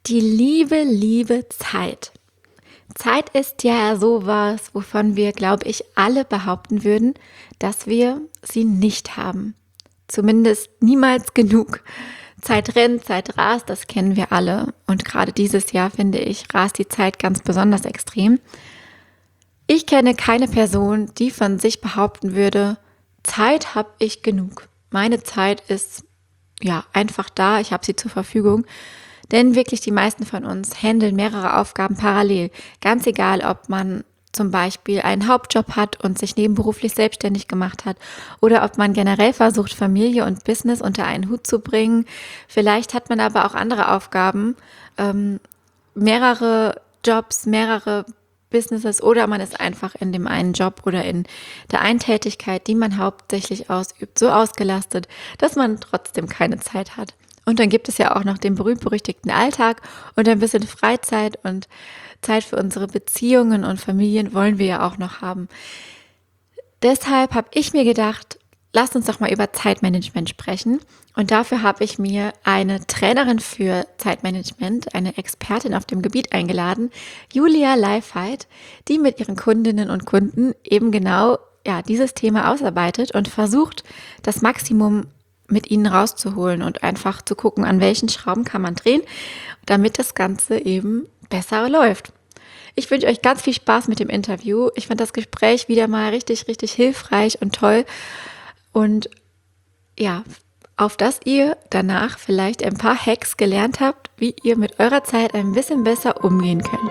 Die liebe Zeit. Zeit ist ja sowas, wovon wir, glaube ich, alle behaupten würden, dass wir sie nicht haben. Zumindest niemals genug. Zeit rennt, Zeit rast, das kennen wir alle. Und gerade dieses Jahr, finde ich, rast die Zeit ganz besonders extrem. Ich kenne keine Person, die von sich behaupten würde, Zeit habe ich genug. Meine Zeit ist ja einfach da, ich habe sie zur Verfügung. Denn wirklich die meisten von uns handeln mehrere Aufgaben parallel. Ganz egal, ob man zum Beispiel einen Hauptjob hat und sich nebenberuflich selbstständig gemacht hat oder ob man generell versucht, Familie und Business unter einen Hut zu bringen. Vielleicht hat man aber auch andere Aufgaben, mehrere Jobs, mehrere Businesses oder man ist einfach in dem einen Job oder in der einen Tätigkeit, die man hauptsächlich ausübt, so ausgelastet, dass man trotzdem keine Zeit hat. Und dann gibt es ja auch noch den berühmt-berüchtigten Alltag und ein bisschen Freizeit und Zeit für unsere Beziehungen und Familien wollen wir ja auch noch haben. Deshalb habe ich mir gedacht, lasst uns doch mal über Zeitmanagement sprechen. Und dafür habe ich mir eine Trainerin für Zeitmanagement, eine Expertin auf dem Gebiet eingeladen, Julia Leifheit, die mit ihren Kundinnen und Kunden eben genau dieses Thema ausarbeitet und versucht, das Maximum mit ihnen rauszuholen und einfach zu gucken, an welchen Schrauben kann man drehen, damit das Ganze eben besser läuft. Ich wünsche euch ganz viel Spaß mit dem Interview. Ich fand das Gespräch wieder mal richtig hilfreich und toll. Und ja, auf dass ihr danach vielleicht ein paar Hacks gelernt habt, wie ihr mit eurer Zeit ein bisschen besser umgehen könnt.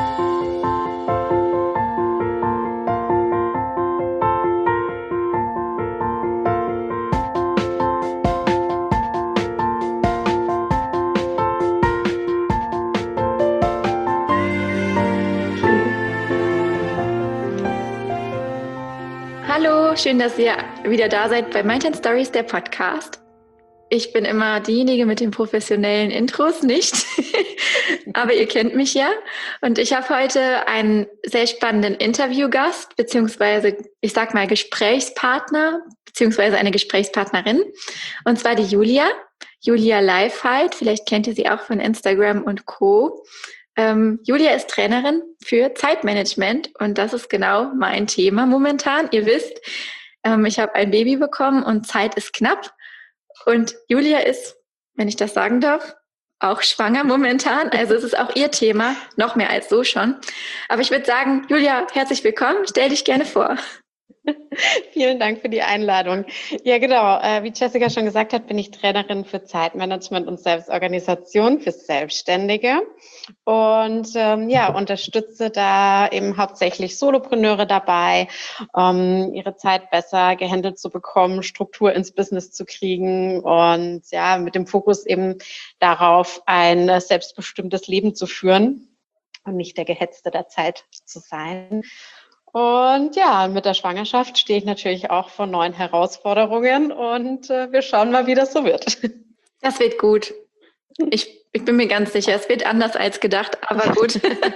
Hallo, schön, dass ihr wieder da seid bei Mindset Stories, der Podcast. Ich bin immer diejenige mit den professionellen Intros, nicht? Aber ihr kennt mich ja. Und ich habe heute einen sehr spannenden Interviewgast, beziehungsweise, ich sag mal, Gesprächspartner, beziehungsweise eine Gesprächspartnerin. Und zwar die Julia Leifheit. Vielleicht kennt ihr sie auch von Instagram und Co. Julia ist Trainerin für Zeitmanagement und das ist genau mein Thema momentan. Ihr wisst, ich habe ein Baby bekommen und Zeit ist knapp. Und Julia ist, wenn ich das sagen darf, auch schwanger momentan. Also es ist auch ihr Thema, noch mehr als so schon. Aber ich würde sagen, Julia, herzlich willkommen. Stell dich gerne vor. Vielen Dank für die Einladung. Ja, genau. Wie Jessica schon gesagt hat, bin ich Trainerin für Zeitmanagement und Selbstorganisation für Selbstständige und unterstütze da eben hauptsächlich Solopreneure dabei, ihre Zeit besser gehandelt zu bekommen, Struktur ins Business zu kriegen und ja, mit dem Fokus eben darauf, ein selbstbestimmtes Leben zu führen und nicht der Gehetzte der Zeit zu sein. Und ja, mit der Schwangerschaft stehe ich natürlich auch vor neuen Herausforderungen und wir schauen mal, wie das so wird. Das wird gut. Ich bin mir ganz sicher, es wird anders als gedacht, aber gut.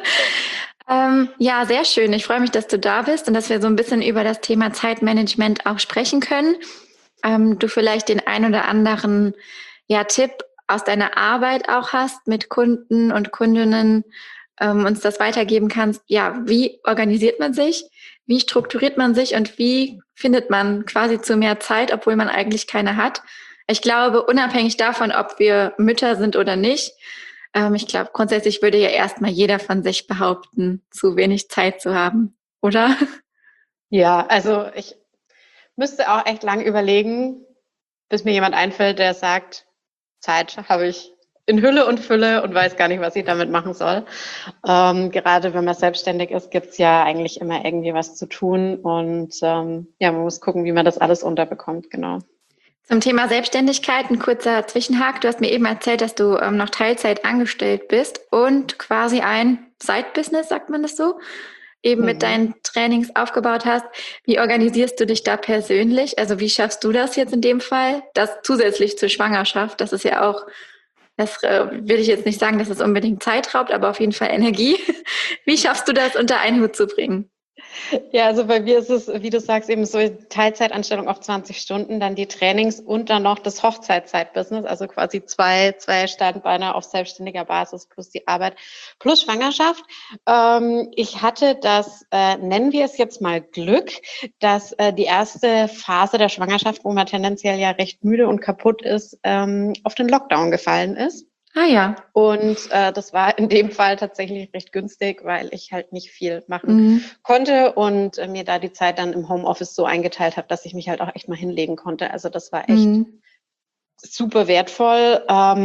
Ja, sehr schön. Ich freue mich, dass du da bist und dass wir so ein bisschen über das Thema Zeitmanagement auch sprechen können. Du vielleicht den ein oder anderen Tipp aus deiner Arbeit auch hast mit Kunden und Kundinnen, uns das weitergeben kannst. Ja, wie organisiert man sich? Wie strukturiert man sich und wie findet man quasi zu mehr Zeit, obwohl man eigentlich keine hat? Ich glaube, unabhängig davon, ob wir Mütter sind oder nicht, ich glaube, grundsätzlich würde ja erstmal jeder von sich behaupten, zu wenig Zeit zu haben, oder? Ja, also ich müsste auch echt lang überlegen, bis mir jemand einfällt, der sagt, Zeit habe ich in Hülle und Fülle und weiß gar nicht, was ich damit machen soll. Gerade wenn man selbstständig ist, gibt's ja eigentlich immer irgendwie was zu tun und man muss gucken, wie man das alles unterbekommt, genau. Zum Thema Selbstständigkeit ein kurzer Zwischenhak. Du hast mir eben erzählt, dass du noch Teilzeit angestellt bist und quasi ein Side-Business, sagt man das so, eben mit deinen Trainings aufgebaut hast. Wie organisierst du dich da persönlich? Also wie schaffst du das jetzt in dem Fall? Das zusätzlich zur Schwangerschaft, das ist ja auch, das will ich jetzt nicht sagen, dass es unbedingt Zeit raubt, aber auf jeden Fall Energie. Wie schaffst du das unter einen Hut zu bringen? Ja, also bei mir ist es, wie du sagst, eben so Teilzeitanstellung auf 20 Stunden, dann die Trainings und dann noch das Hochzeitszeitbusiness, also quasi zwei Standbeine auf selbstständiger Basis plus die Arbeit plus Schwangerschaft. Ich hatte das, nennen wir es jetzt mal Glück, dass die erste Phase der Schwangerschaft, wo man tendenziell ja recht müde und kaputt ist, auf den Lockdown gefallen ist. Ah ja. Und das war in dem Fall tatsächlich recht günstig, weil ich halt nicht viel machen Mhm. konnte und mir da die Zeit dann im Homeoffice so eingeteilt habe, dass ich mich halt auch echt mal hinlegen konnte. Also das war echt Mhm. super wertvoll.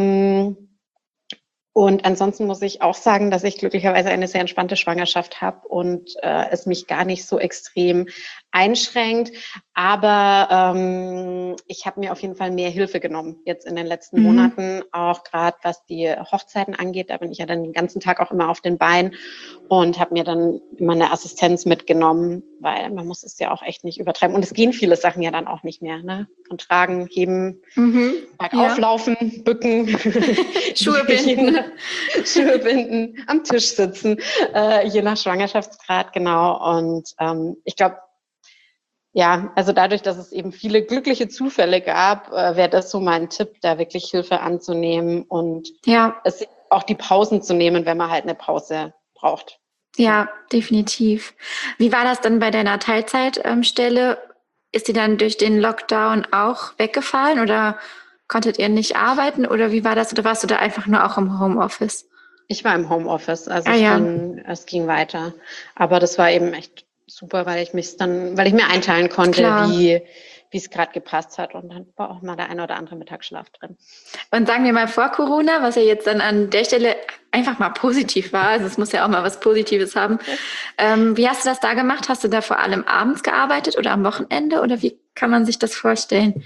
Und ansonsten muss ich auch sagen, dass ich glücklicherweise eine sehr entspannte Schwangerschaft habe und es mich gar nicht so extrem einschränkt. Aber ich habe mir auf jeden Fall mehr Hilfe genommen jetzt in den letzten Mhm. Monaten, auch gerade was die Hochzeiten angeht. Da bin ich ja dann den ganzen Tag auch immer auf den Beinen und habe mir dann immer eine Assistenz mitgenommen, weil man muss es ja auch echt nicht übertreiben. Und es gehen viele Sachen ja dann auch nicht mehr, ne? Von Tragen, Heben, Mhm. bergauf Ja. laufen, bücken, Schuhe je binden. nach Schuhe binden, am Tisch sitzen, je nach Schwangerschaftsgrad, genau. Und ich glaube, ja, also dadurch, dass es eben viele glückliche Zufälle gab, wäre das so mein Tipp, da wirklich Hilfe anzunehmen und Ja, es auch die Pausen zu nehmen, wenn man halt eine Pause braucht. Ja. ja, definitiv. Wie war das dann bei deiner Teilzeitstelle? Ist die dann durch den Lockdown auch weggefallen oder konntet ihr nicht arbeiten oder wie war das? Oder warst du da einfach nur auch im Homeoffice? Ich war im Homeoffice, also Ah ja, es ging weiter. Aber das war eben echt super, weil ich mir einteilen konnte, klar. wie es gerade gepasst hat. Und dann war auch mal der eine oder andere Mittagsschlaf drin. Und sagen wir mal vor Corona, was ja jetzt dann an der Stelle einfach mal positiv war, also es muss ja auch mal was Positives haben. Wie hast du das da gemacht? Hast du da vor allem abends gearbeitet oder am Wochenende oder wie kann man sich das vorstellen?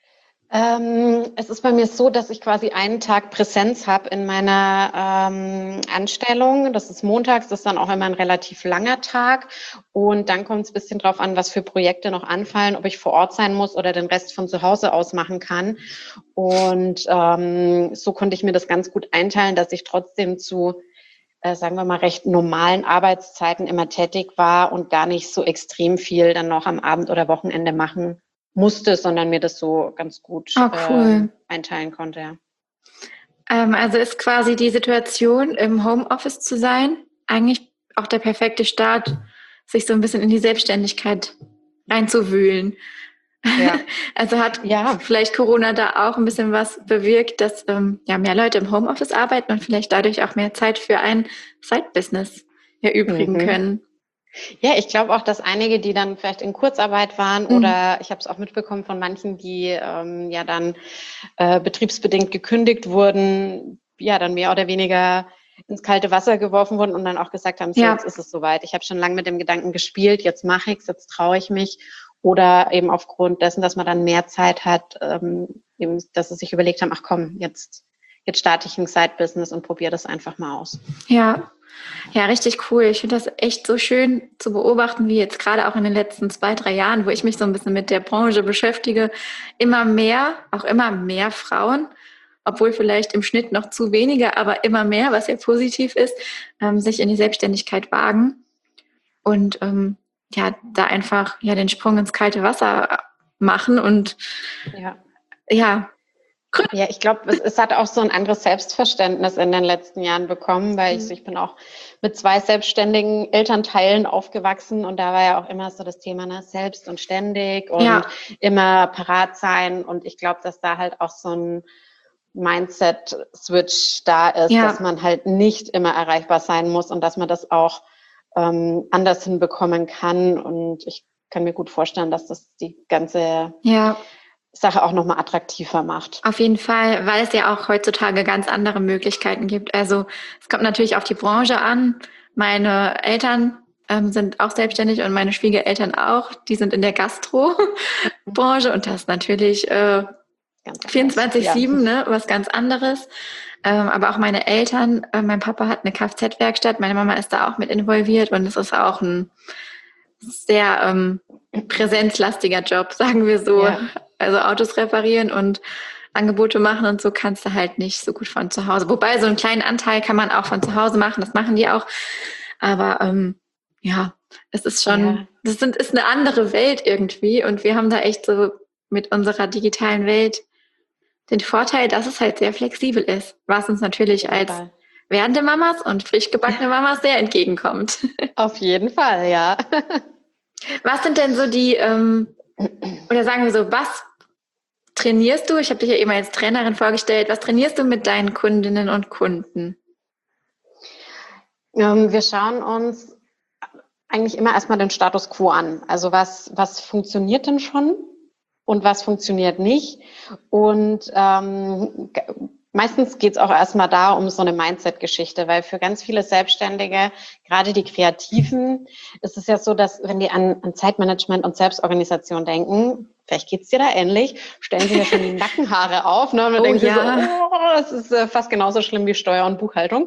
Es ist bei mir so, dass ich quasi einen Tag Präsenz habe in meiner Anstellung. Das ist montags, das ist dann auch immer ein relativ langer Tag. Und dann kommt es ein bisschen drauf an, was für Projekte noch anfallen, ob ich vor Ort sein muss oder den Rest von zu Hause aus machen kann. Und so konnte ich mir das ganz gut einteilen, dass ich trotzdem zu, sagen wir mal, recht normalen Arbeitszeiten immer tätig war und gar nicht so extrem viel dann noch am Abend oder Wochenende machen musste, sondern mir das so ganz gut Oh, cool. einteilen konnte. Ja. Also ist quasi die Situation, im Homeoffice zu sein, eigentlich auch der perfekte Start, sich so ein bisschen in die Selbstständigkeit reinzuwühlen. Ja, Also hat ja. vielleicht Corona da auch ein bisschen was bewirkt, dass ja mehr Leute im Homeoffice arbeiten und vielleicht dadurch auch mehr Zeit für ein Side-Business erübrigen Mhm. können. Ja, ich glaube auch, dass einige, die dann vielleicht in Kurzarbeit waren Mhm. oder ich habe es auch mitbekommen von manchen, die ja dann betriebsbedingt gekündigt wurden, ja dann mehr oder weniger ins kalte Wasser geworfen wurden und dann auch gesagt haben, so jetzt Ja, ist es soweit. Ich habe schon lange mit dem Gedanken gespielt, jetzt mache ich es, jetzt traue ich mich. Oder eben aufgrund dessen, dass man dann mehr Zeit hat, eben, dass sie sich überlegt haben, ach komm, jetzt starte ich ein Side-Business und probiere das einfach mal aus. ja. Ja, richtig cool. Ich finde das echt so schön zu beobachten, wie jetzt gerade auch in den letzten 2, 3 Jahren, wo ich mich so ein bisschen mit der Branche beschäftige, immer mehr, auch immer mehr Frauen, obwohl vielleicht im Schnitt noch zu wenige, aber immer mehr, was ja positiv ist, sich in die Selbstständigkeit wagen und ja, da einfach ja den Sprung ins kalte Wasser machen und Ja. ja, Ja, ich glaube, es hat auch so ein anderes Selbstverständnis in den letzten Jahren bekommen, weil ich bin auch mit 2 selbstständigen Elternteilen aufgewachsen und da war ja auch immer so das Thema, ne, selbst und ständig und ja, immer parat sein und ich glaube, dass da halt auch so ein Mindset-Switch da ist, dass ja, man halt nicht immer erreichbar sein muss und dass man das auch anders hinbekommen kann und ich kann mir gut vorstellen, dass das die ganze ja. Sache auch noch mal attraktiver macht. Auf jeden Fall, weil es ja auch heutzutage ganz andere Möglichkeiten gibt. Also es kommt natürlich auf die Branche an. Meine Eltern sind auch selbstständig und meine Schwiegereltern auch. Die sind in der Gastro-Branche und das ist natürlich Ganz anders, ja. 24/7, ne, was ganz anderes. Aber auch meine Eltern, mein Papa hat eine Kfz-Werkstatt, meine Mama ist da auch mit involviert und es ist auch ein sehr präsenzlastiger Job, sagen wir so. Ja, Also Autos reparieren und Angebote machen und so kannst du halt nicht so gut von zu Hause. Wobei so einen kleinen Anteil kann man auch von zu Hause machen, das machen die auch. Aber ja, Es ist Ja, schon, ist eine andere Welt irgendwie und wir haben da echt so mit unserer digitalen Welt den Vorteil, dass es halt sehr flexibel ist, was uns auf natürlich jeden als Fall. werdende Mamas und frisch gebackene Mamas sehr entgegenkommt. Auf jeden Fall, ja. Was sind denn so die, oder sagen wir so, was trainierst du? Ich habe dich ja eben als Trainerin vorgestellt. Was trainierst du mit deinen Kundinnen und Kunden? Wir schauen uns eigentlich immer erstmal den Status quo an. Also was funktioniert denn schon und was funktioniert nicht? Und meistens geht es auch erstmal da um so eine Mindset-Geschichte, weil für ganz viele Selbstständige, gerade die Kreativen, ist es ja so, dass wenn die an Zeitmanagement und Selbstorganisation denken, vielleicht geht's dir da ähnlich, stellen sich ja schon die Nackenhaare auf, ne? Und man Oh denkt sich so, ja. oh, es ist fast genauso schlimm wie Steuer und Buchhaltung.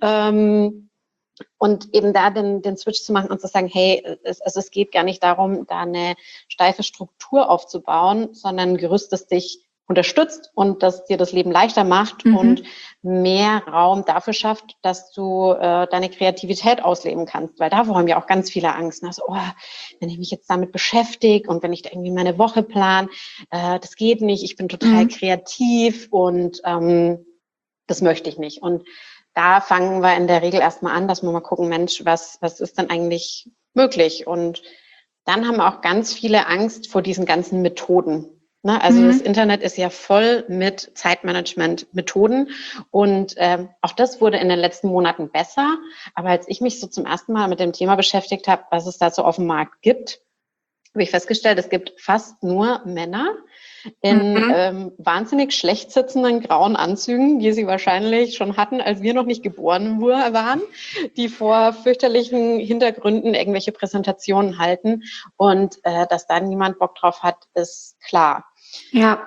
Und eben da den Switch zu machen und zu sagen, hey, es geht gar nicht darum, da eine steife Struktur aufzubauen, sondern ein Gerüst, das dich unterstützt und das dir das Leben leichter macht und Mhm. mehr Raum dafür schafft, dass du deine Kreativität ausleben kannst. Weil davor haben ja auch ganz viele Angst. Ne? So, oh, wenn ich mich jetzt damit beschäftige und wenn ich da irgendwie meine Woche plan, das geht nicht, ich bin total Mhm. kreativ und das möchte ich nicht. Und da fangen wir in der Regel erstmal an, dass wir mal gucken, Mensch, was ist denn eigentlich möglich? Und dann haben auch ganz viele Angst vor diesen ganzen Methoden. Ne? Also das Mhm. Internet ist ja voll mit Zeitmanagement-Methoden und auch das wurde in den letzten Monaten besser. Aber als ich mich so zum ersten Mal mit dem Thema beschäftigt habe, was es da so auf dem Markt gibt, habe ich festgestellt, es gibt fast nur Männer in Mhm. wahnsinnig schlecht sitzenden grauen Anzügen, die sie wahrscheinlich schon hatten, als wir noch nicht geboren waren, die vor fürchterlichen Hintergründen irgendwelche Präsentationen halten. Und dass da niemand Bock drauf hat, ist klar. Ja.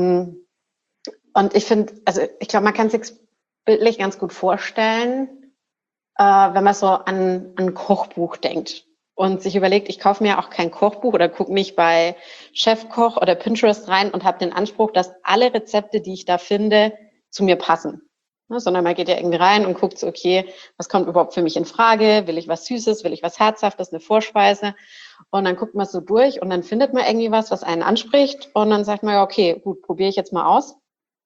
Und ich finde, also ich glaube, man kann es sich bildlich ganz gut vorstellen, wenn man so an ein Kochbuch denkt und sich überlegt, ich kaufe mir auch kein Kochbuch oder gucke nicht bei Chefkoch oder Pinterest rein und habe den Anspruch, dass alle Rezepte, die ich da finde, zu mir passen. Ne, sondern man geht ja irgendwie rein und guckt so, okay, was kommt überhaupt für mich in Frage? Will ich was Süßes? Will ich was Herzhaftes? Eine Vorspeise? Und dann guckt man so durch und dann findet man irgendwie was einen anspricht und dann sagt man ja, okay, gut, probiere ich jetzt mal aus.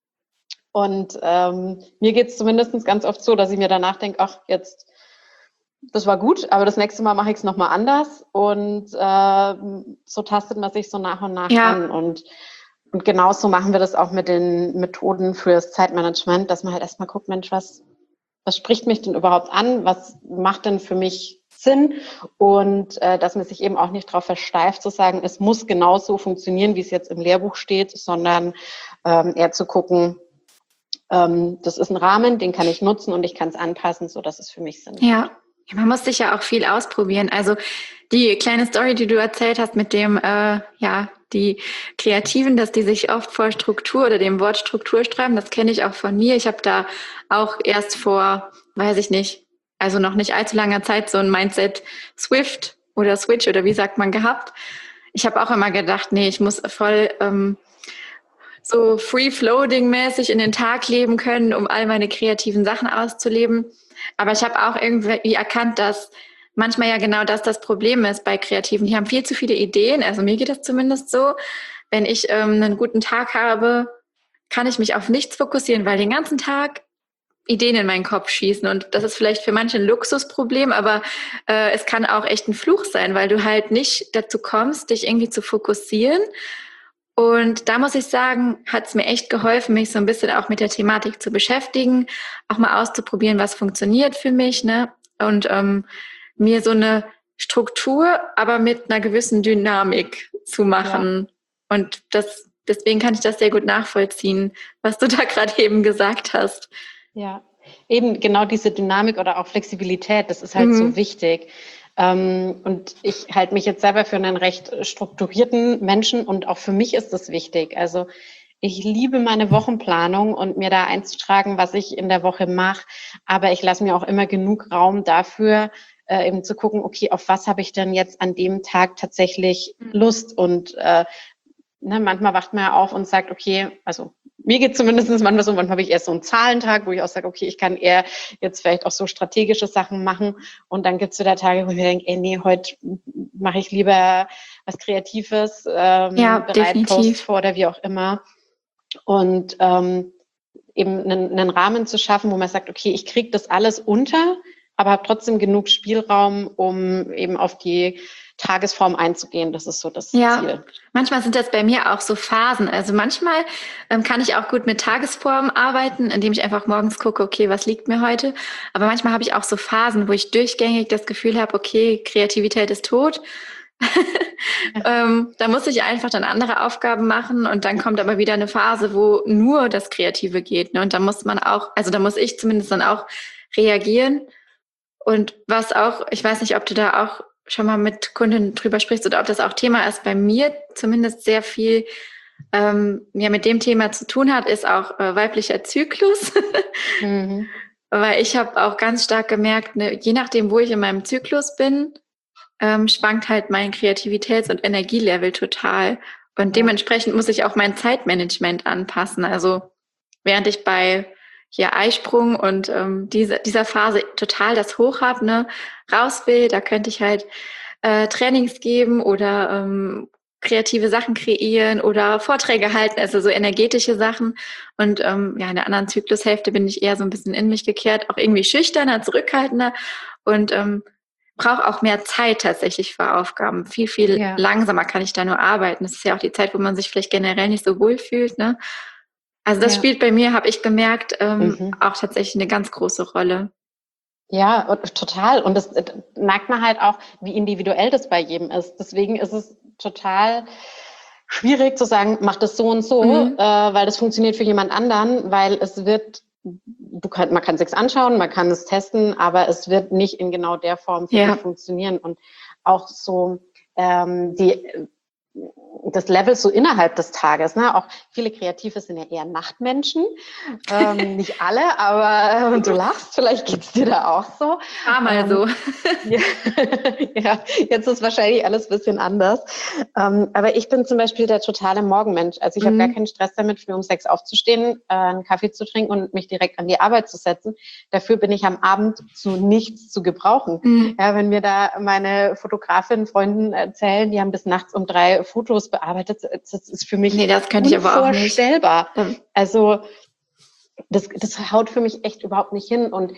Und mir geht es zumindest ganz oft so, dass ich mir danach denke, ach, jetzt, das war gut, aber das nächste Mal mache ich es nochmal anders. Und so tastet man sich so nach und nach Ja. ran. Und genauso machen wir das auch mit den Methoden fürs Zeitmanagement, dass man halt erstmal guckt, Mensch, was spricht mich denn überhaupt an? Was macht denn für mich Sinn? Und dass man sich eben auch nicht darauf versteift zu sagen, es muss genauso funktionieren, wie es jetzt im Lehrbuch steht, sondern eher zu gucken, das ist ein Rahmen, den kann ich nutzen und ich kann es anpassen, so dass es für mich Sinn macht. Ja. Man muss sich ja auch viel ausprobieren. Also die kleine Story, die du erzählt hast mit dem, ja, die Kreativen, dass die sich oft vor Struktur oder dem Wort Struktur sträuben, das kenne ich auch von mir. Ich habe da auch erst vor, weiß ich nicht, also noch nicht allzu langer Zeit so ein Mindset Swift oder Switch oder wie sagt man gehabt. Ich habe auch immer gedacht, nee, ich muss voll so free-floating-mäßig in den Tag leben können, um all meine kreativen Sachen auszuleben. Aber ich habe auch irgendwie erkannt, dass manchmal ja genau das Problem ist bei Kreativen. Die haben viel zu viele Ideen. Also mir geht das zumindest so. Wenn ich einen guten Tag habe, kann ich mich auf nichts fokussieren, weil den ganzen Tag Ideen in meinen Kopf schießen. Und das ist vielleicht für manche ein Luxusproblem, aber es kann auch echt ein Fluch sein, weil du halt nicht dazu kommst, dich irgendwie zu fokussieren. Und da muss ich sagen, hat es mir echt geholfen, mich so ein bisschen auch mit der Thematik zu beschäftigen, auch mal auszuprobieren, was funktioniert für mich, ne? Und mir so eine Struktur, aber mit einer gewissen Dynamik zu Ja, machen. Und deswegen kann ich das sehr gut nachvollziehen, was du da gerade eben gesagt hast. ja. Eben genau diese Dynamik oder auch Flexibilität, das ist halt so Mhm. wichtig. Und ich halte mich jetzt selber für einen recht strukturierten Menschen und auch für mich ist das wichtig. Also ich liebe meine Wochenplanung und mir da einzutragen, was ich in der Woche mache. Aber ich lasse mir auch immer genug Raum dafür, eben zu gucken, okay, auf was habe ich denn jetzt an dem Tag tatsächlich Lust? Und ne, manchmal wacht man ja auf und sagt, okay, also mir geht zumindest manchmal so, manchmal habe ich erst so einen Zahlentag, wo ich auch sage, okay, ich kann eher jetzt vielleicht auch so strategische Sachen machen. Und dann gibt es wieder Tage, wo ich mir denke, nee, heute mache ich lieber was Kreatives, bereite Posts definitiv. vor oder wie auch immer. Und eben einen Rahmen zu schaffen, wo man sagt, okay, ich kriege das alles unter, aber habe trotzdem genug Spielraum, um eben auf die Tagesform einzugehen. Das ist so das Ziel. Manchmal sind das bei mir auch so Phasen. Also manchmal kann ich auch gut mit Tagesform arbeiten, indem ich einfach morgens gucke, okay, was liegt mir heute? Aber manchmal habe ich auch so Phasen, wo ich durchgängig das Gefühl habe, okay, Kreativität ist tot. Da muss ich einfach dann andere Aufgaben machen und dann kommt aber wieder eine Phase, wo nur das Kreative geht. Ne? Und da muss man auch, also da muss ich zumindest dann auch reagieren. Und was auch, ich weiß nicht, ob du da auch schon mal mit Kunden drüber sprichst oder ob das auch Thema ist, bei mir zumindest sehr viel mit dem Thema zu tun hat, ist auch weiblicher Zyklus. Weil ich habe auch ganz stark gemerkt, ne, je nachdem, wo ich in meinem Zyklus bin, schwankt halt mein Kreativitäts- und Energielevel total. Und dementsprechend muss ich auch mein Zeitmanagement anpassen. Also während ich bei hier Eisprung und dieser Phase total das Hoch habe, ne, raus will, da könnte ich halt Trainings geben oder kreative Sachen kreieren oder Vorträge halten, also so energetische Sachen. Und in der anderen Zyklushälfte bin ich eher so ein bisschen in mich gekehrt, auch irgendwie schüchterner, zurückhaltender und brauche auch mehr Zeit tatsächlich für Aufgaben. Viel, viel langsamer kann ich da nur arbeiten. Das ist ja auch die Zeit, wo man sich vielleicht generell nicht so wohl fühlt, ne? Also das spielt bei mir, habe ich gemerkt, auch tatsächlich eine ganz große Rolle. Ja, total. Und das merkt man halt auch, wie individuell das bei jedem ist. Deswegen ist es total schwierig zu sagen, mach das so und so, weil das funktioniert für jemand anderen, weil es wird, man kann es sich anschauen, man kann es testen, aber es wird nicht in genau der Form für dich funktionieren. Und auch so das Level so innerhalb des Tages. Ne? Auch viele Kreative sind ja eher Nachtmenschen. Nicht alle, aber du lachst, vielleicht geht's dir da auch so. War mal so. Ja, jetzt ist wahrscheinlich alles ein bisschen anders. Aber ich bin zum Beispiel der totale Morgenmensch. Also ich habe gar keinen Stress damit, früh um 6 aufzustehen, einen Kaffee zu trinken und mich direkt an die Arbeit zu setzen. Dafür bin ich am Abend zu nichts zu gebrauchen. Ja, wenn mir da meine Fotografin, Freunden erzählen, die haben bis nachts um 3 Fotos bearbeitet, das ist für mich das könnte ich aber auch nicht. Also das haut für mich echt überhaupt nicht hin. Und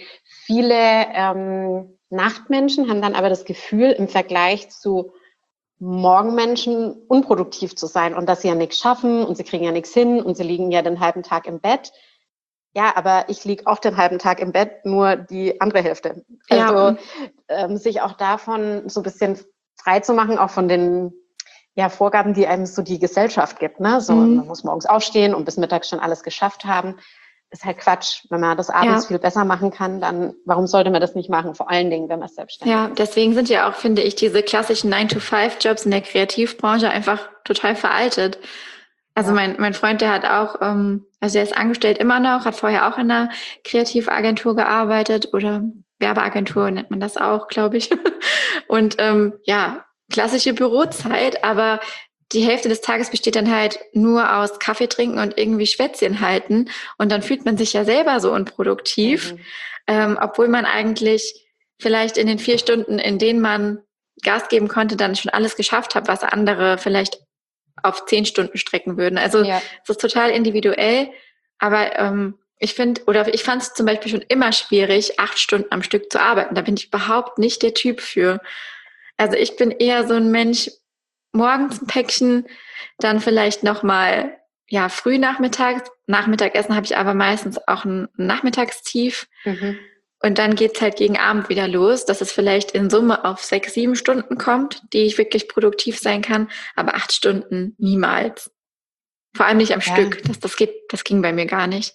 viele Nachtmenschen haben dann aber das Gefühl, im Vergleich zu Morgenmenschen unproduktiv zu sein und dass sie ja nichts schaffen und sie kriegen ja nichts hin und sie liegen ja den halben Tag im Bett. Ja, aber ich liege auch den halben Tag im Bett, nur die andere Hälfte. Also sich auch davon so ein bisschen frei zu machen, auch von den Vorgaben, die einem so die Gesellschaft gibt. Ne? So, man muss morgens aufstehen und bis mittags schon alles geschafft haben. Ist halt Quatsch. Wenn man das abends viel besser machen kann, dann warum sollte man das nicht machen? Vor allen Dingen, wenn man selbstständig ist. Ja, deswegen sind ja auch, finde ich, diese klassischen 9-to-5-Jobs in der Kreativbranche einfach total veraltet. Also mein Freund, der hat auch, also der ist angestellt immer noch, hat vorher auch in einer Kreativagentur gearbeitet oder Werbeagentur nennt man das auch, glaube ich. Und klassische Bürozeit, aber die Hälfte des Tages besteht dann halt nur aus Kaffee trinken und irgendwie Schwätzchen halten. Und dann fühlt man sich ja selber so unproduktiv, obwohl man eigentlich vielleicht in den 4 Stunden, in denen man Gas geben konnte, dann schon alles geschafft hat, was andere vielleicht auf 10 Stunden strecken würden. Also es ist total individuell, aber ich finde, oder ich fand es zum Beispiel schon immer schwierig, 8 Stunden am Stück zu arbeiten. Da bin ich überhaupt nicht der Typ für. Also ich bin eher so ein Mensch, morgens ein Päckchen, dann vielleicht nochmal, früh nachmittags. Nachmittagessen habe ich aber meistens auch ein Nachmittagstief. Und dann geht's halt gegen Abend wieder los, dass es vielleicht in Summe auf 6, 7 Stunden kommt, die ich wirklich produktiv sein kann, aber 8 Stunden niemals. Vor allem nicht am Stück. Das ging bei mir gar nicht.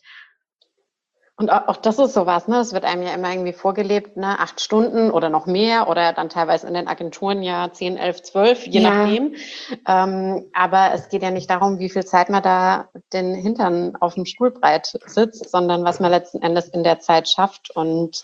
Und auch das ist sowas, ne? Es wird einem ja immer irgendwie vorgelebt, ne? 8 Stunden oder noch mehr oder dann teilweise in den Agenturen 10, 11, 12, je nachdem. Aber es geht ja nicht darum, wie viel Zeit man da den Hintern auf dem Stuhlbrett sitzt, sondern was man letzten Endes in der Zeit schafft. Und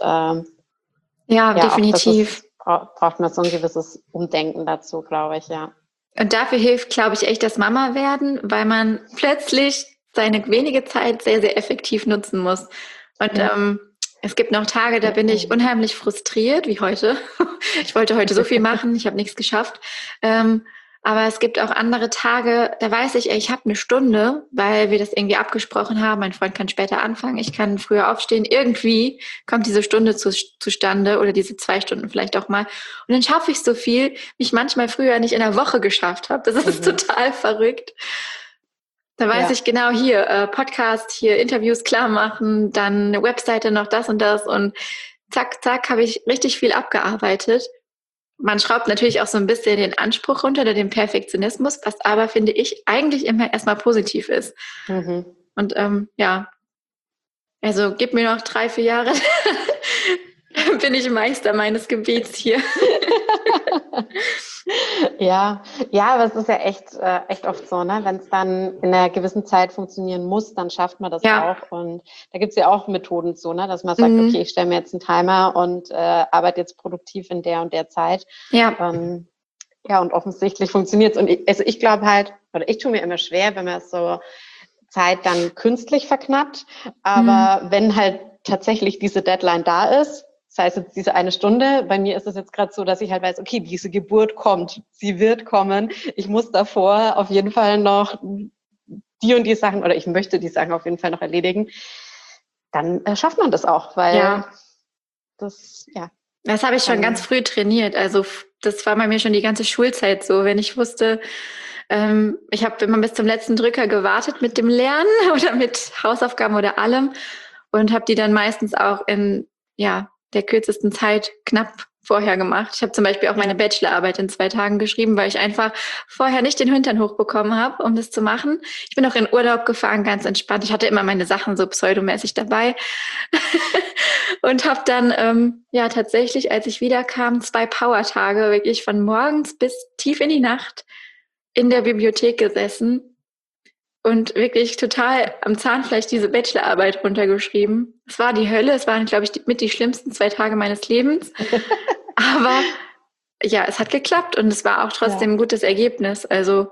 definitiv. Braucht man so ein gewisses Umdenken dazu, glaube ich, Und dafür hilft, glaube ich, echt das Mama werden, weil man plötzlich seine wenige Zeit sehr, sehr effektiv nutzen muss. Und es gibt noch Tage, da bin ich unheimlich frustriert, wie heute. Ich wollte heute so viel machen, ich habe nichts geschafft. Aber es gibt auch andere Tage, da weiß ich, ey, ich habe eine Stunde, weil wir das irgendwie abgesprochen haben. Mein Freund kann später anfangen, ich kann früher aufstehen. Irgendwie kommt diese Stunde zustande oder diese 2 Stunden vielleicht auch mal. Und dann schaffe ich so viel, wie ich manchmal früher nicht in der Woche geschafft habe. Das ist total verrückt. Da weiß ich genau, hier Podcast, hier Interviews klar machen, dann eine Webseite noch das und das und zack, zack, habe ich richtig viel abgearbeitet. Man schraubt natürlich auch so ein bisschen den Anspruch runter oder den Perfektionismus, was aber, finde ich, eigentlich immer erstmal positiv ist. Und ja, also gib mir noch 3, 4 Jahre, dann bin ich Meister meines Gebiets hier. Ja, aber es ist ja echt oft so, ne? Wenn es dann in einer gewissen Zeit funktionieren muss, dann schafft man das auch. Und da gibt es ja auch Methoden so, ne? Dass man sagt, okay, ich stelle mir jetzt einen Timer und arbeite jetzt produktiv in der und der Zeit. Ja, und offensichtlich funktioniert es. Und ich glaube halt, oder ich tue mir immer schwer, wenn man so Zeit dann künstlich verknappt. Aber wenn halt tatsächlich diese Deadline da ist, das heißt jetzt diese 1 Stunde, bei mir ist es jetzt gerade so, dass ich halt weiß, okay, diese Geburt kommt, sie wird kommen. Ich muss davor auf jeden Fall noch die und die Sachen, oder ich möchte die Sachen auf jeden Fall noch erledigen. Dann schafft man das auch, weil das habe ich schon ganz früh trainiert. Also das war bei mir schon die ganze Schulzeit so. Wenn ich wusste, ich habe immer bis zum letzten Drücker gewartet mit dem Lernen oder mit Hausaufgaben oder allem und habe die dann meistens auch in der kürzesten Zeit knapp vorher gemacht. Ich habe zum Beispiel auch meine Bachelorarbeit in 2 Tagen geschrieben, weil ich einfach vorher nicht den Hintern hochbekommen habe, um das zu machen. Ich bin auch in Urlaub gefahren, ganz entspannt. Ich hatte immer meine Sachen so pseudomäßig dabei und habe dann tatsächlich, als ich wiederkam, 2 Powertage, wirklich von morgens bis tief in die Nacht in der Bibliothek gesessen und wirklich total am Zahnfleisch diese Bachelorarbeit runtergeschrieben. Es war die Hölle, es waren, glaube ich, mit die schlimmsten 2 Tage meines Lebens. Aber ja, es hat geklappt und es war auch trotzdem ein gutes Ergebnis. Also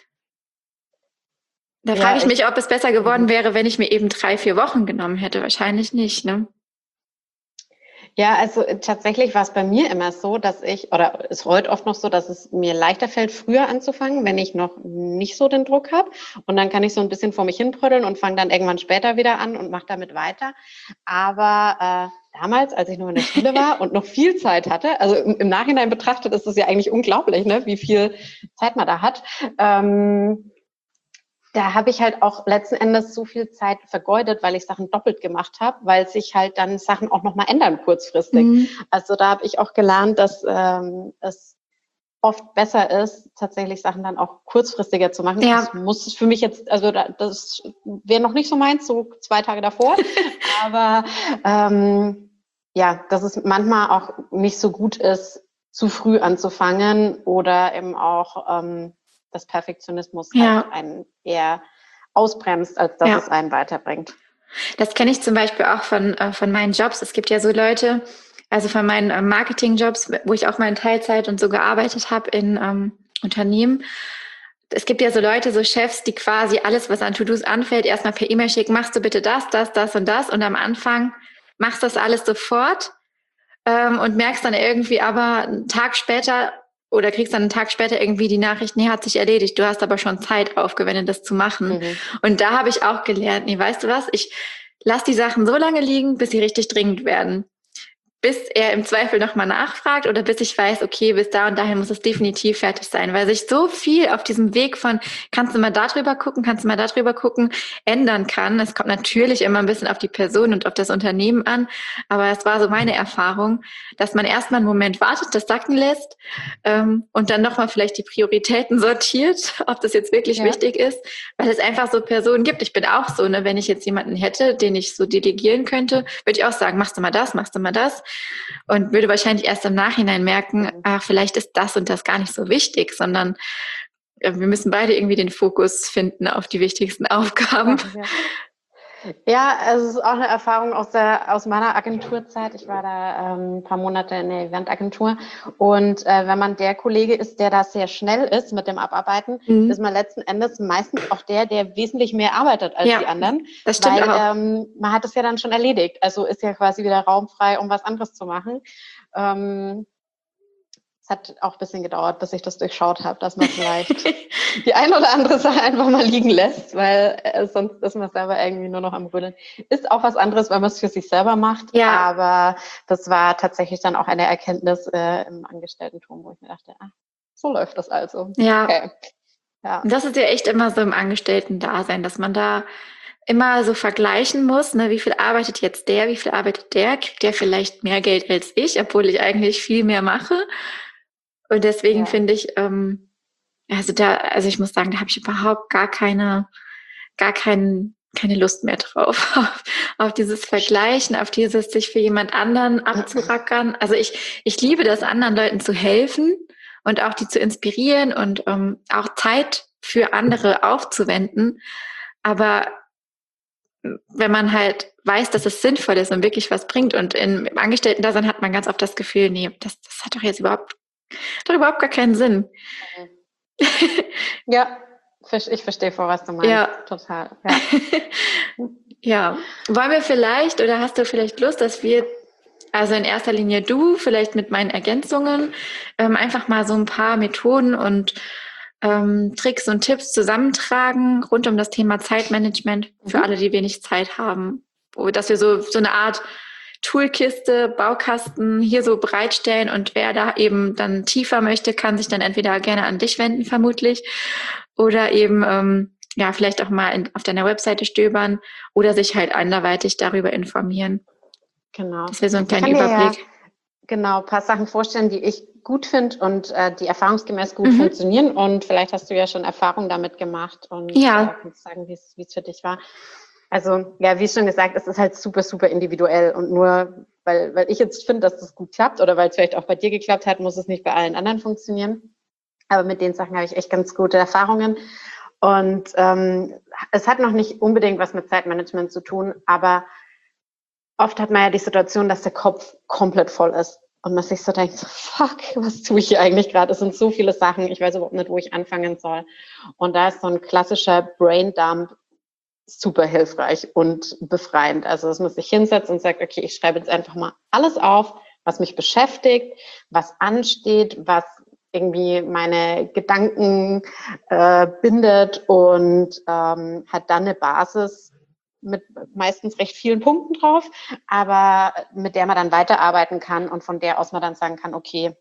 da frage ich mich, ob es besser geworden wäre, wenn ich mir eben 3, 4 Wochen genommen hätte. Wahrscheinlich nicht, ne? Ja, also tatsächlich war es bei mir immer so, dass oder es heute oft noch so, dass es mir leichter fällt, früher anzufangen, wenn ich noch nicht so den Druck habe. Und dann kann ich so ein bisschen vor mich hinbrödeln und fange dann irgendwann später wieder an und mache damit weiter. Aber damals, als ich noch in der Schule war und noch viel Zeit hatte, also im Nachhinein betrachtet ist es ja eigentlich unglaublich, ne, wie viel Zeit man da hat. Da habe ich halt auch letzten Endes so viel Zeit vergeudet, weil ich Sachen doppelt gemacht habe, weil sich halt dann Sachen auch nochmal ändern kurzfristig. Also da habe ich auch gelernt, dass es oft besser ist, tatsächlich Sachen dann auch kurzfristiger zu machen. Das muss für mich jetzt, also das wäre noch nicht so meins, so 2 Tage davor. Aber dass es manchmal auch nicht so gut ist, zu früh anzufangen oder eben auch dass Perfektionismus halt einen eher ausbremst, als dass es einen weiterbringt. Das kenne ich zum Beispiel auch von meinen Jobs. Es gibt ja so Leute, also von meinen Marketingjobs, wo ich auch mal in Teilzeit und so gearbeitet habe in Unternehmen. Es gibt ja so Leute, so Chefs, die quasi alles, was an To-Dos anfällt, erstmal per E-Mail schicken, machst du bitte das, das, das und das. Und am Anfang machst du das alles sofort und merkst dann irgendwie aber einen Tag später, oder kriegst dann einen Tag später irgendwie die Nachricht, nee, hat sich erledigt, du hast aber schon Zeit aufgewendet, das zu machen. Und da habe ich auch gelernt, nee, weißt du was, ich lasse die Sachen so lange liegen, bis sie richtig dringend werden. Bis er im Zweifel nochmal nachfragt oder bis ich weiß, okay, bis da und dahin muss es definitiv fertig sein, weil sich so viel auf diesem Weg von, kannst du mal da drüber gucken, ändern kann. Es kommt natürlich immer ein bisschen auf die Person und auf das Unternehmen an, aber es war so meine Erfahrung, dass man erstmal einen Moment wartet, das sacken lässt und dann nochmal vielleicht die Prioritäten sortiert, ob das jetzt wirklich wichtig ist, weil es einfach so Personen gibt. Ich bin auch so, ne, wenn ich jetzt jemanden hätte, den ich so delegieren könnte, würde ich auch sagen, machst du mal das. Und würde wahrscheinlich erst im Nachhinein merken, ach, vielleicht ist das und das gar nicht so wichtig, sondern wir müssen beide irgendwie den Fokus finden auf die wichtigsten Aufgaben. Ja, also es ist auch eine Erfahrung aus meiner Agenturzeit. Ich war da ein paar Monate in der Eventagentur. Und wenn man der Kollege ist, der da sehr schnell ist mit dem Abarbeiten, ist man letzten Endes meistens auch der wesentlich mehr arbeitet als die Ja, anderen, das stimmt weil auch. man hat es ja dann schon erledigt. Also ist ja quasi wieder Raum frei, um was anderes zu machen. Es hat auch ein bisschen gedauert, bis ich das durchschaut habe, dass man vielleicht die ein oder andere Sache einfach mal liegen lässt, weil sonst ist man selber irgendwie nur noch am Rödeln. Ist auch was anderes, wenn man es für sich selber macht, Ja, aber das war tatsächlich dann auch eine Erkenntnis im Angestellten-Tum, wo ich mir dachte, so läuft das also. ja. Okay, ja. Und das ist ja echt immer so im Angestellten-Dasein, dass man da immer so vergleichen muss, ne, wie viel arbeitet jetzt der, wie viel arbeitet der, kriegt der vielleicht mehr Geld als ich, obwohl ich eigentlich viel mehr mache. Und deswegen Ja. finde ich, also ich muss sagen, da habe ich überhaupt keine Lust mehr drauf, auf dieses Vergleichen, auf dieses sich für jemand anderen abzurackern. Also ich liebe das, anderen Leuten zu helfen und auch die zu inspirieren und auch Zeit für andere aufzuwenden. Aber wenn man halt weiß, dass es sinnvoll ist und wirklich was bringt und im Angestellten-Dasein hat man ganz oft das Gefühl, nee, das hat doch jetzt überhaupt gar keinen Sinn. Ja, ich verstehe vor, was du meinst. Ja. Total. Ja. Ja. Wollen wir vielleicht oder hast du vielleicht Lust, dass wir, also in erster Linie du, vielleicht mit meinen Ergänzungen, einfach mal so ein paar Methoden und Tricks und Tipps zusammentragen rund um das Thema Zeitmanagement für alle, die wenig Zeit haben. Dass wir so eine Art Toolkiste, Baukasten hier so bereitstellen und wer da eben dann tiefer möchte, kann sich dann entweder gerne an dich wenden, vermutlich, oder eben ja, vielleicht auch mal auf deiner Webseite stöbern oder sich halt anderweitig darüber informieren. Genau. Das wäre so ein Ich kleiner kann dir ja Überblick. genau ein paar Sachen vorstellen, die ich gut finde und die erfahrungsgemäß gut funktionieren. Und vielleicht hast du ja schon Erfahrung damit gemacht und Ja. kannst sagen, wie es für dich war. Also ja, wie schon gesagt, es ist halt super, super individuell. Und nur weil ich jetzt finde, dass das gut klappt oder weil es vielleicht auch bei dir geklappt hat, muss es nicht bei allen anderen funktionieren. Aber mit den Sachen habe ich echt ganz gute Erfahrungen. Und es hat noch nicht unbedingt was mit Zeitmanagement zu tun, aber oft hat man ja die Situation, dass der Kopf komplett voll ist und man sich so denkt, so, fuck, was tue ich hier eigentlich gerade? Es sind so viele Sachen, ich weiß überhaupt nicht, wo ich anfangen soll. Und da ist so ein klassischer Braindump super hilfreich und befreiend. Also, dass man sich hinsetzt und sagt, okay, ich schreibe jetzt einfach mal alles auf, was mich beschäftigt, was ansteht, was irgendwie meine Gedanken bindet und hat dann eine Basis mit meistens recht vielen Punkten drauf, aber mit der man dann weiterarbeiten kann und von der aus man dann sagen kann, okay,